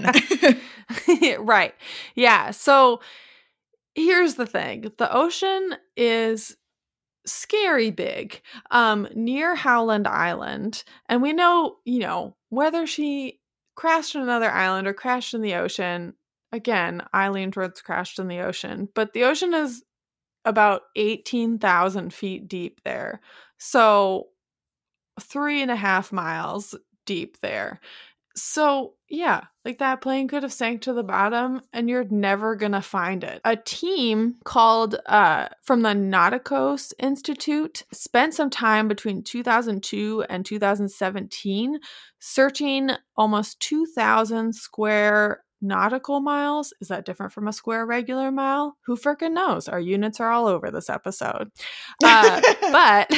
engine? right, yeah. So here's the thing: the ocean is scary big, um, near Howland Island. And we know, you know, whether she crashed on another island or crashed in the ocean, again, I lean towards crashed in the ocean, but the ocean is about eighteen thousand feet deep there. So three and a half miles deep there. So yeah, like that plane could have sank to the bottom and you're never going to find it. A team called uh, from the Nauticos Institute spent some time between two thousand two and two thousand seventeen searching almost two thousand square nautical miles. Is that different from a square regular mile? Who frickin' knows? Our units are all over this episode. Uh, but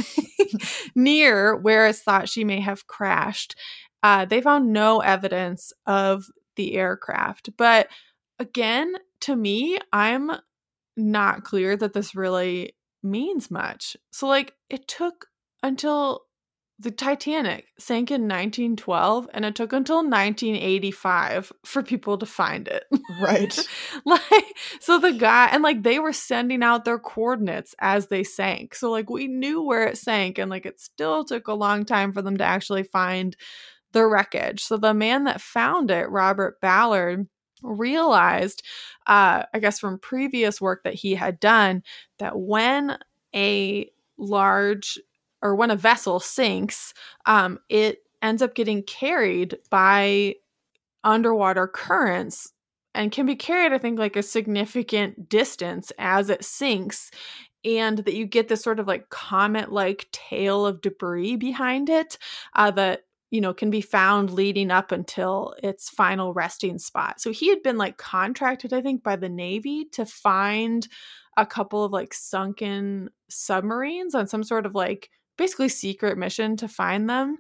near where it's thought she may have crashed, Uh, they found no evidence of the aircraft. But again, to me, I'm not clear that this really means much. So, like, it took until the Titanic sank in nineteen twelve, and it took until nineteen eighty-five for people to find it. Right. Like, so the guy, and like they were sending out their coordinates as they sank. So, like, we knew where it sank, and like it still took a long time for them to actually find the wreckage. So the man that found it, Robert Ballard, realized, uh, I guess from previous work that he had done, that when a large or when a vessel sinks, um, it ends up getting carried by underwater currents and can be carried, I think, like a significant distance as it sinks. And that you get this sort of like comet-like tail of debris behind it uh, that you know, can be found leading up until its final resting spot. So he had been like contracted, I think, by the Navy to find a couple of like sunken submarines on some sort of like basically secret mission to find them.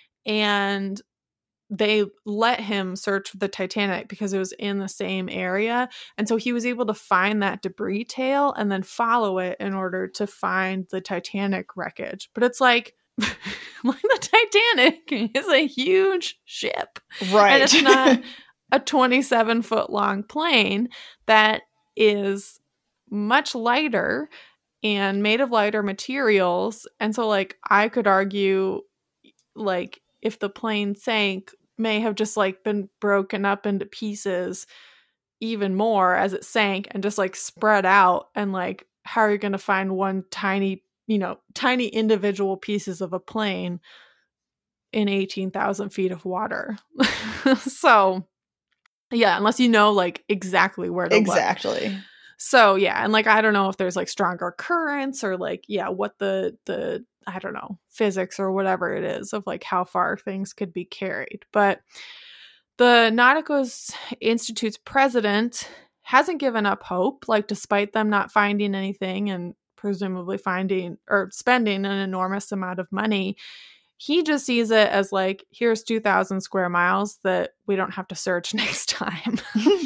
And they let him search the Titanic because it was in the same area. And so he was able to find that debris tail and then follow it in order to find the Titanic wreckage. But it's like, like the Titanic is a huge ship. Right. And it's not a twenty-seven foot long plane that is much lighter and made of lighter materials. And so like I could argue like if the plane sank, may have just like been broken up into pieces even more as it sank and just like spread out. And like how are you going to find one tiny you know, tiny individual pieces of a plane in eighteen thousand feet of water. So, yeah, unless you know, like, exactly where to exactly. look. So, yeah, and, like, I don't know if there's, like, stronger currents or, like, yeah, what the, the I don't know, physics or whatever it is of, like, how far things could be carried. But the Nauticos Institute's president hasn't given up hope, like, despite them not finding anything and presumably finding or spending an enormous amount of money. He just sees it as like, here's two thousand square miles that we don't have to search next time.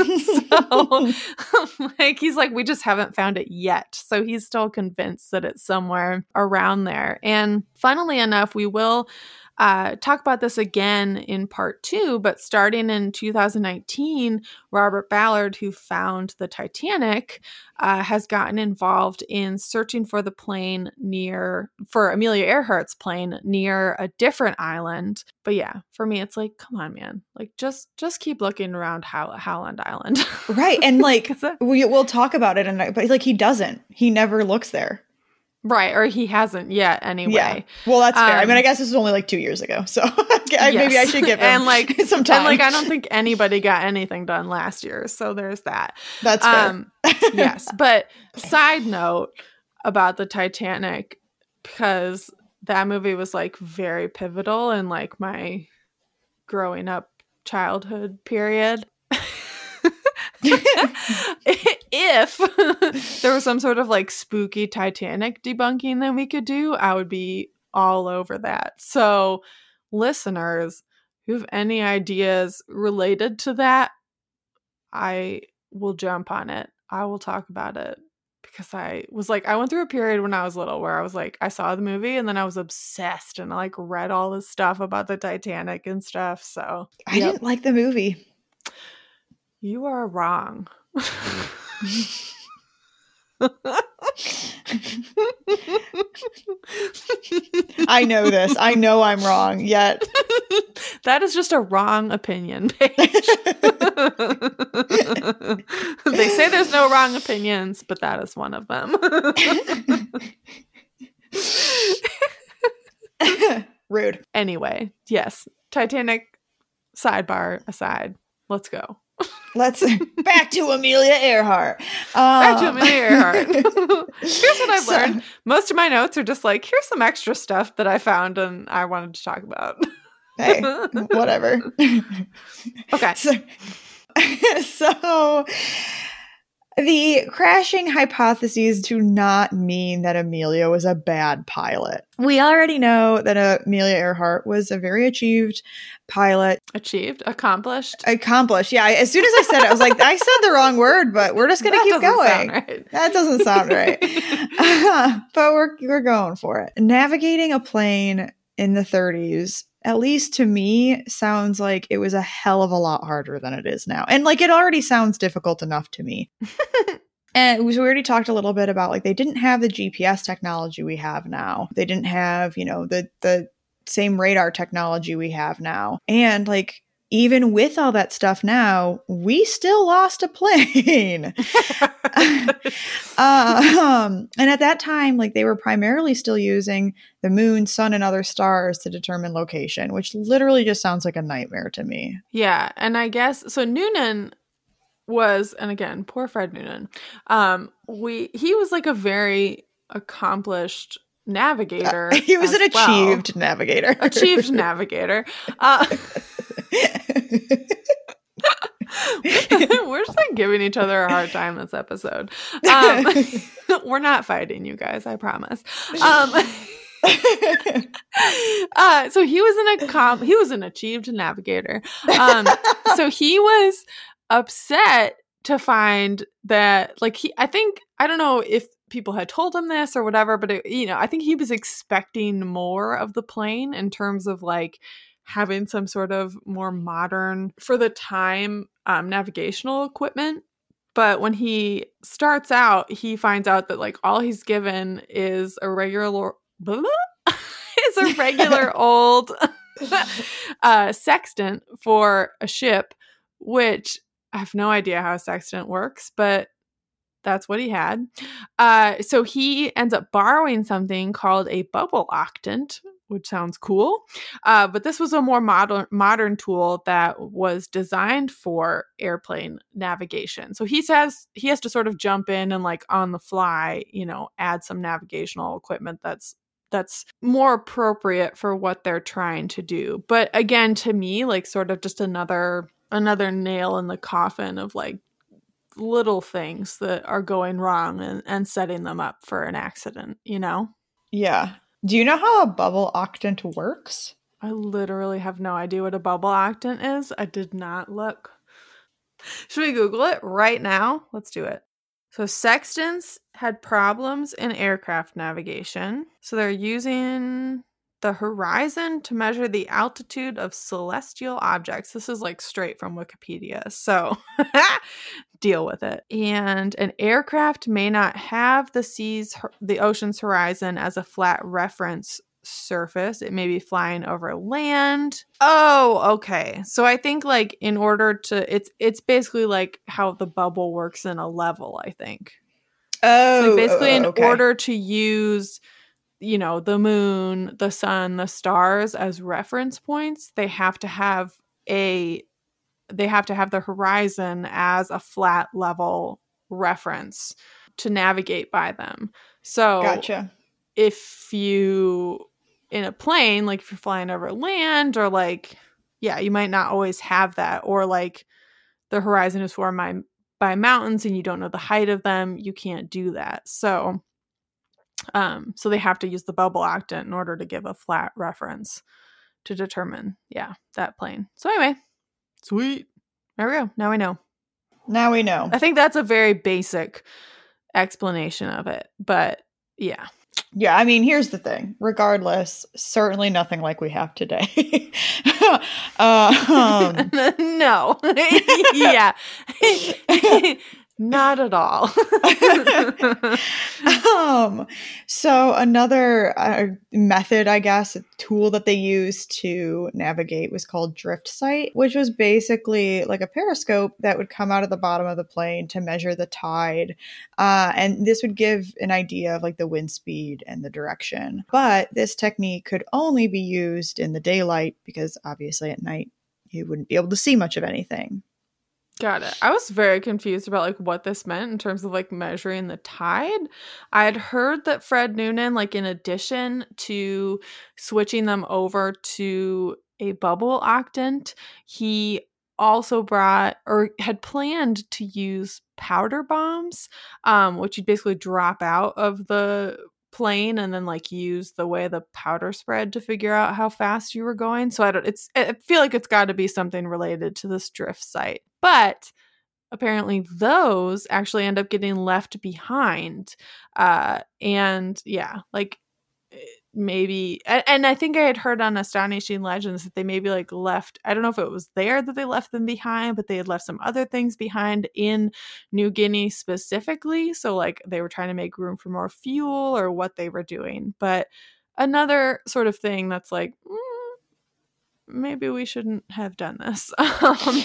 So like, he's like, we just haven't found it yet. So he's still convinced that it's somewhere around there. And funnily enough, we will Uh, talk about this again in part two, but starting in two thousand nineteen, Robert Ballard, who found the Titanic, uh, has gotten involved in searching for the plane near, for Amelia Earhart's plane near a different island. But yeah, for me, it's like, come on, man, like just just keep looking around How- Howland Island. Right. And like, we, we'll talk about it, and but like he doesn't, he never looks there. Right, or he hasn't yet anyway. Yeah. Well, that's fair. Um, I mean, I guess this was only like two years ago, so I, yes. maybe I should give him and like some time. And like, I don't think anybody got anything done last year, so there's that. That's fair. Um, yes, but side note about the Titanic, because that movie was like very pivotal in like my growing up childhood period. If there was some sort of like spooky Titanic debunking that we could do, I would be all over that. So listeners who have any ideas related to that, I will jump on it. I will talk about it because I was like, I went through a period when I was little where I was like, I saw the movie and then I was obsessed and I like read all this stuff about the Titanic and stuff. So I yep. didn't like the movie. You are wrong. I know this. I know I'm wrong, yet. That is just a wrong opinion, Paige. They say there's no wrong opinions, but that is one of them. Rude. Anyway, yes. Titanic sidebar aside. Let's go. Let's back to Amelia Earhart. Um, back to Amelia Earhart. Here's what I've so, learned. Most of my notes are just like, here's some extra stuff that I found and I wanted to talk about. Hey, whatever. Okay. So, so the crashing hypotheses do not mean that Amelia was a bad pilot. We already know that Amelia Earhart was a very achieved pilot. Achieved? Accomplished? Accomplished. Yeah. As soon as I said it, I was like, I said the wrong word, but we're just going to keep going. Right. That doesn't sound right. uh, but we're we're going for it. Navigating a plane in the thirties, at least to me, sounds like it was a hell of a lot harder than it is now. And like it already sounds difficult enough to me. And we already talked a little bit about like they didn't have the G P S technology we have now. They didn't have, you know, the the same radar technology we have now. And like even with all that stuff now, we still lost a plane. um, and at that time, like they were primarily still using the moon, sun, and other stars to determine location, which literally just sounds like a nightmare to me. Yeah. And I guess, so Noonan was, and again, poor Fred Noonan, um, we, he was like a very accomplished navigator. Uh, he was an well. achieved navigator. Achieved navigator. Uh, we're just like giving each other a hard time this episode. Um, we're not fighting, you guys, I promise. Um, uh, so he was an accom- he was an achieved navigator. Um, so he was upset to find that, like, he, I think, I don't know if people had told him this or whatever, but it, you know, I think he was expecting more of the plane in terms of like having some sort of more modern, for the time, um, navigational equipment. But when he starts out, he finds out that like all he's given is a regular, is a regular old uh, sextant for a ship, which I have no idea how a sextant works, but that's what he had. Uh, so he ends up borrowing something called a bubble octant, which sounds cool. Uh, but this was a more modern modern tool that was designed for airplane navigation. So he says he has to sort of jump in and like on the fly, you know, add some navigational equipment that's that's more appropriate for what they're trying to do. But again, to me, like sort of just another another nail in the coffin of like little things that are going wrong and, and setting them up for an accident, you know? Yeah. Do you know how a bubble octant works? I literally have no idea what a bubble octant is. I did not look. Should we Google it right now? Let's do it. So sextants had problems in aircraft navigation. So they're using the horizon to measure the altitude of celestial objects. This is like straight from Wikipedia. So deal with it. And an aircraft may not have the seas, the ocean's horizon as a flat reference surface. It may be flying over land. Oh, okay. So I think like in order to, it's it's basically like how the bubble works in a level, I think. Oh, so like basically in okay. order to use, you know, the moon, the sun, the stars as reference points, they have to have a they have to have the horizon as a flat level reference to navigate by them. So gotcha. If you in a plane, like if you're flying over land or like, yeah, you might not always have that, or like the horizon is formed by, by mountains and you don't know the height of them, you can't do that. So Um, so they have to use the bubble octant in order to give a flat reference to determine, yeah, that plane. So anyway, sweet. There we go. Now we know. Now we know. I think that's a very basic explanation of it, but yeah. Yeah, I mean, here's the thing. Regardless, certainly nothing like we have today. uh, um. No. Yeah. Not at all. um, so another uh, method, I guess, a tool that they used to navigate was called drift sight, which was basically like a periscope that would come out of the bottom of the plane to measure the tide. Uh, and this would give an idea of like the wind speed and the direction. But this technique could only be used in the daylight because obviously at night you wouldn't be able to see much of anything. Got it. I was very confused about like what this meant in terms of like measuring the tide. I had heard that Fred Noonan, like in addition to switching them over to a bubble octant, he also brought or had planned to use powder bombs, um, which you'd basically drop out of the plane and then like use the way the powder spread to figure out how fast you were going. So I don't it's I feel like it's got to be something related to this drift sight. But apparently those actually end up getting left behind. Uh and yeah, like maybe and, and I think I had heard on Astonishing Legends that they maybe like left, I don't know if it was there that they left them behind, but they had left some other things behind in New Guinea specifically, so like they were trying to make room for more fuel or what they were doing. But another sort of thing that's like mm, maybe we shouldn't have done this. um,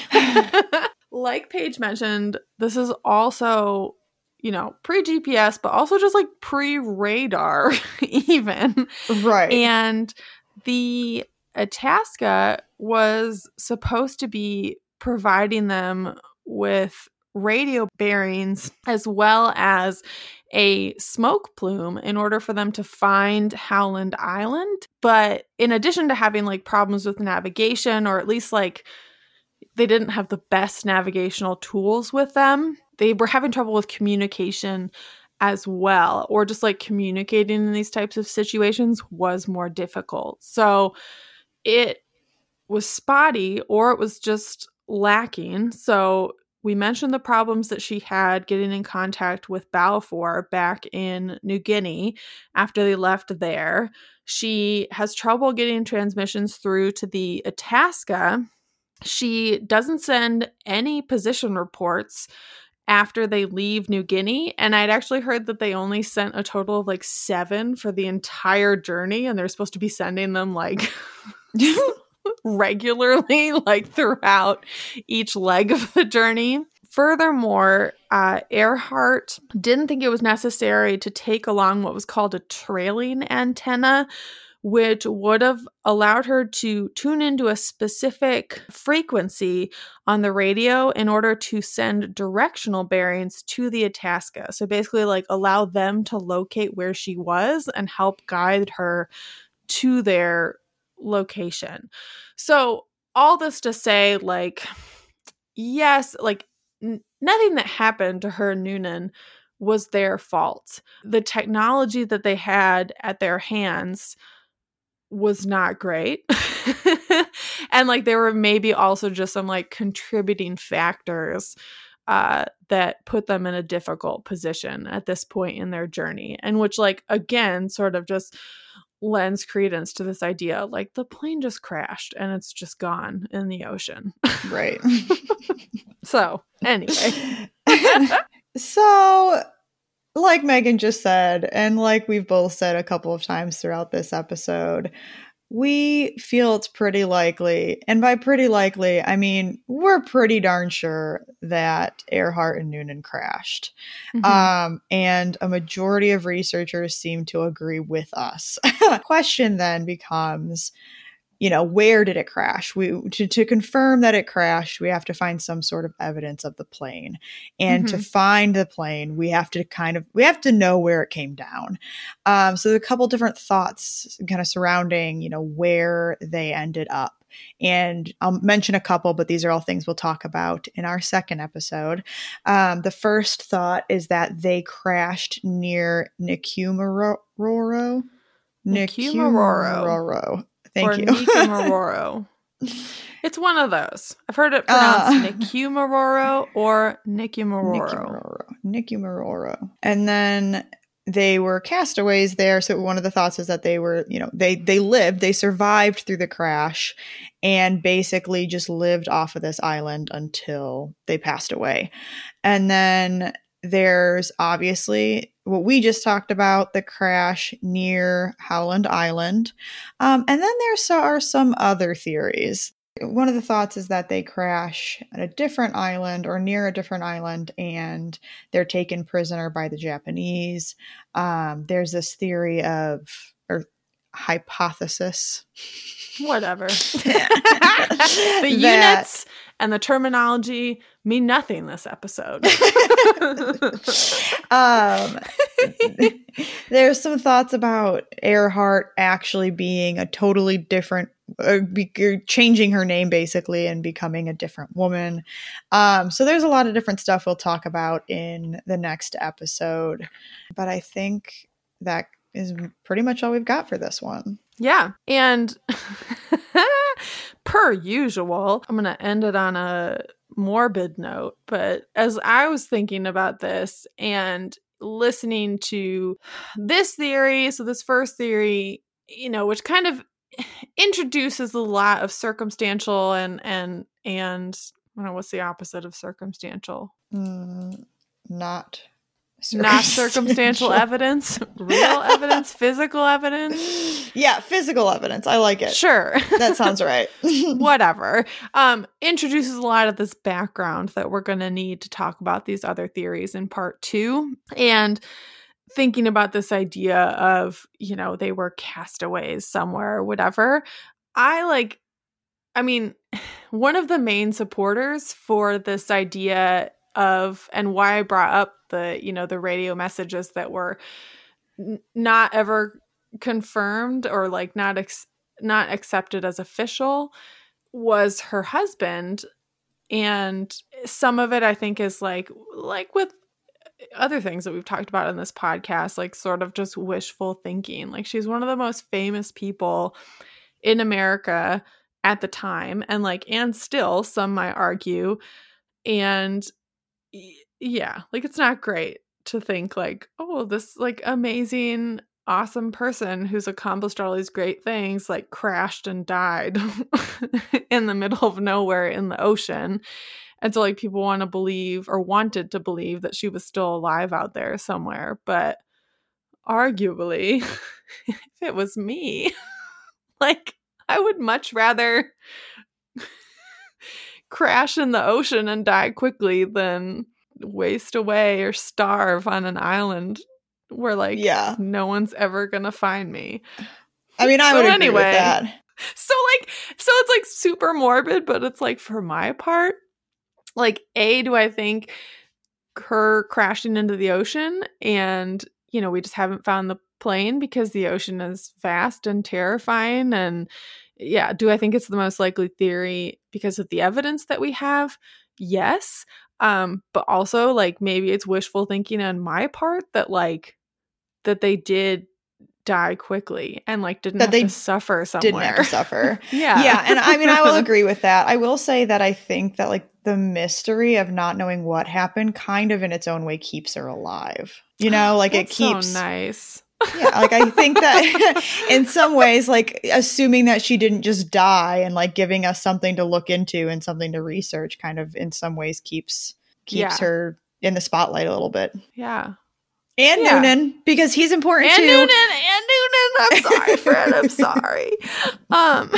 like Paige mentioned, this is also, you know, pre-G P S, but also just like pre-radar even. Right. And the Itasca was supposed to be providing them with radio bearings as well as a smoke plume in order for them to find Howland Island. But in addition to having like problems with navigation, or at least like they didn't have the best navigational tools with them, they were having trouble with communication as well, or just like communicating in these types of situations was more difficult. So it was spotty, or it was just lacking. So we mentioned the problems that she had getting in contact with Balfour back in New Guinea after they left there. She has trouble getting transmissions through to the Itasca. She doesn't send any position reports after they leave New Guinea. And I'd actually heard that they only sent a total of like seven for the entire journey. And they're supposed to be sending them like regularly, like throughout each leg of the journey. Furthermore, uh, Earhart didn't think it was necessary to take along what was called a trailing antenna, which would have allowed her to tune into a specific frequency on the radio in order to send directional bearings to the Itasca. So basically, like, allow them to locate where she was and help guide her to their location. So all this to say, like, yes, like, n- nothing that happened to her and Noonan was their fault. The technology that they had at their hands was not great. And like there were maybe also just some like contributing factors uh that put them in a difficult position at this point in their journey, and which like again sort of just lends credence to this idea like the plane just crashed and it's just gone in the ocean. Right. So anyway. So like Megan just said, and like we've both said a couple of times throughout this episode, we feel it's pretty likely, and by pretty likely, I mean, we're pretty darn sure that Earhart and Noonan crashed. Mm-hmm. Um, and a majority of researchers seem to agree with us. Question then becomes, you know, where did it crash? We to, to confirm that it crashed, we have to find some sort of evidence of the plane. And mm-hmm. to find the plane, we have to kind of, we have to know where it came down. Um, so a couple different thoughts kind of surrounding, you know, where they ended up. And I'll mention a couple, but these are all things we'll talk about in our second episode. Um, the first thought is that they crashed near Nikumaroro. Nikumaroro. Thank or you. Nikumaroro. It's one of those. I've heard it pronounced uh, Nikumaroro or Nikumaroro. Nikumaroro. Nikumaroro. And then they were castaways there. So one of the thoughts is that they were, you know, they they lived, they survived through the crash and basically just lived off of this island until they passed away. And then there's obviously what we just talked about, the crash near Howland Island. Um, and then there so are some other theories. One of the thoughts is that they crash at a different island or near a different island and they're taken prisoner by the Japanese. Um, there's this theory of, or hypothesis. Whatever. The units and the terminology mean nothing this episode. um, there's some thoughts about Earhart actually being a totally different, uh, be, changing her name basically and becoming a different woman. Um, so there's a lot of different stuff we'll talk about in the next episode. But I think that is pretty much all we've got for this one. Yeah. And per usual, I'm going to end it on a morbid note. But as I was thinking about this and listening to this theory, so this first theory, you know, which kind of introduces a lot of circumstantial and, and, and, I don't know, what's the opposite of circumstantial? Mm, not Not circumstantial evidence, real evidence, physical evidence. Yeah, physical evidence. I like it. Sure. That sounds right. Whatever. Um, introduces a lot of this background that we're going to need to talk about these other theories in part two. And thinking about this idea of, you know, they were castaways somewhere or whatever. I like, I mean, one of the main supporters for this idea of, and why I brought up the, you know, the radio messages that were n- not ever confirmed or like not, ex- not accepted as official, was her husband. And some of it I think is like, like with other things that we've talked about in this podcast, like sort of just wishful thinking. Like she's one of the most famous people in America at the time. And like, and still some might argue. And yeah, like it's not great to think like, oh, this like amazing, awesome person who's accomplished all these great things, like crashed and died in the middle of nowhere in the ocean. And so like people want to believe or wanted to believe that she was still alive out there somewhere. But arguably, if it was me, like I would much rather crash in the ocean and die quickly than waste away or starve on an island where like yeah. no one's ever gonna find me. I mean, I so would agree anyway, with that. So like, so it's like super morbid, but it's like for my part, like A, do I think her crashing into the ocean and, you know, we just haven't found the plane because the ocean is vast and terrifying. And yeah, do I think it's the most likely theory because of the evidence that we have? Yes. Um, but also like maybe it's wishful thinking on my part that like that they did die quickly and like didn't that have they to suffer somewhere. Didn't have to suffer. Yeah. Yeah. And I mean, I will agree with that. I will say that I think that like the mystery of not knowing what happened kind of in its own way keeps her alive. You know, like it keeps so nice. Yeah, like I think that in some ways, like assuming that she didn't just die and like giving us something to look into and something to research kind of in some ways keeps keeps Yeah. her in the spotlight a little bit. Yeah. And Yeah. Noonan, because he's important And too. Noonan, and Noonan. I'm sorry, Fred. I'm sorry. Um,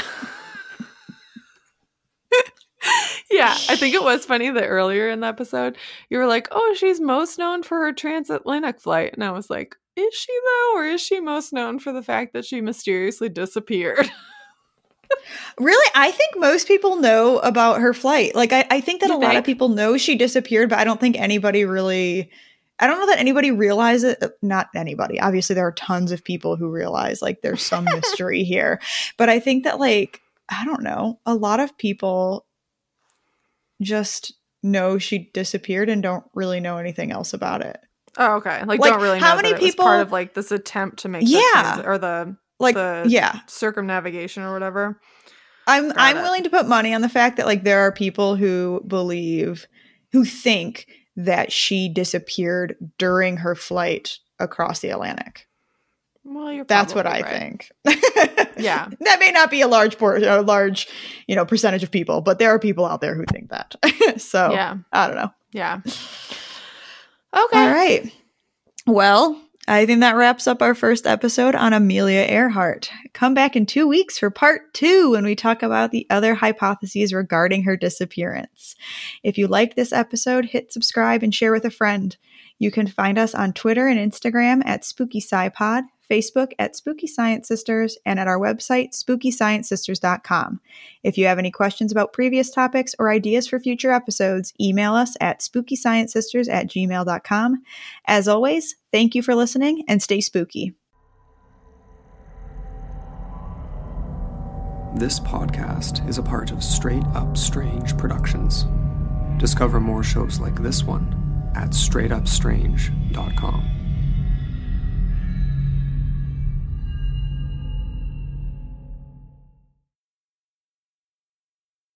yeah, I think it was funny that earlier in the episode you were like, "Oh, she's most known for her transatlantic flight," and I was like, "Is she though, or is she most known for the fact that she mysteriously disappeared?" Really, I think most people know about her flight. Like, I, I think that You a lot of think? people know she disappeared, but I don't think anybody really. I don't know that anybody realizes it. Not anybody. Obviously, there are tons of people who realize like there's some mystery here. But I think that like, I don't know, a lot of people just know she disappeared and don't really know anything else about it. Oh, okay. Like, Like, don't really know how many that it was people- part of like this attempt to make Yeah. the transit or the Like, the yeah. circumnavigation or whatever. I'm Got I'm it. willing to put money on the fact that like there are people who believe who think that she disappeared during her flight across the Atlantic. Well, you're That's what I right. think. Yeah. That may not be a large por- a large, you know, percentage of people, but there are people out there who think that. So, yeah. I don't know. Yeah. Okay. All right. Well, I think that wraps up our first episode on Amelia Earhart. Come back in two weeks for part two when we talk about the other hypotheses regarding her disappearance. If you liked this episode, hit subscribe and share with a friend. You can find us on Twitter and Instagram at Spooky SciPod, Facebook at Spooky Science Sisters, and at our website, spooky science sisters dot com. If you have any questions about previous topics or ideas for future episodes, email us at spooky science sisters at gmail dot com. As always, thank you for listening and stay spooky. This podcast is a part of Straight Up Strange Productions. Discover more shows like this one at straight up strange dot com.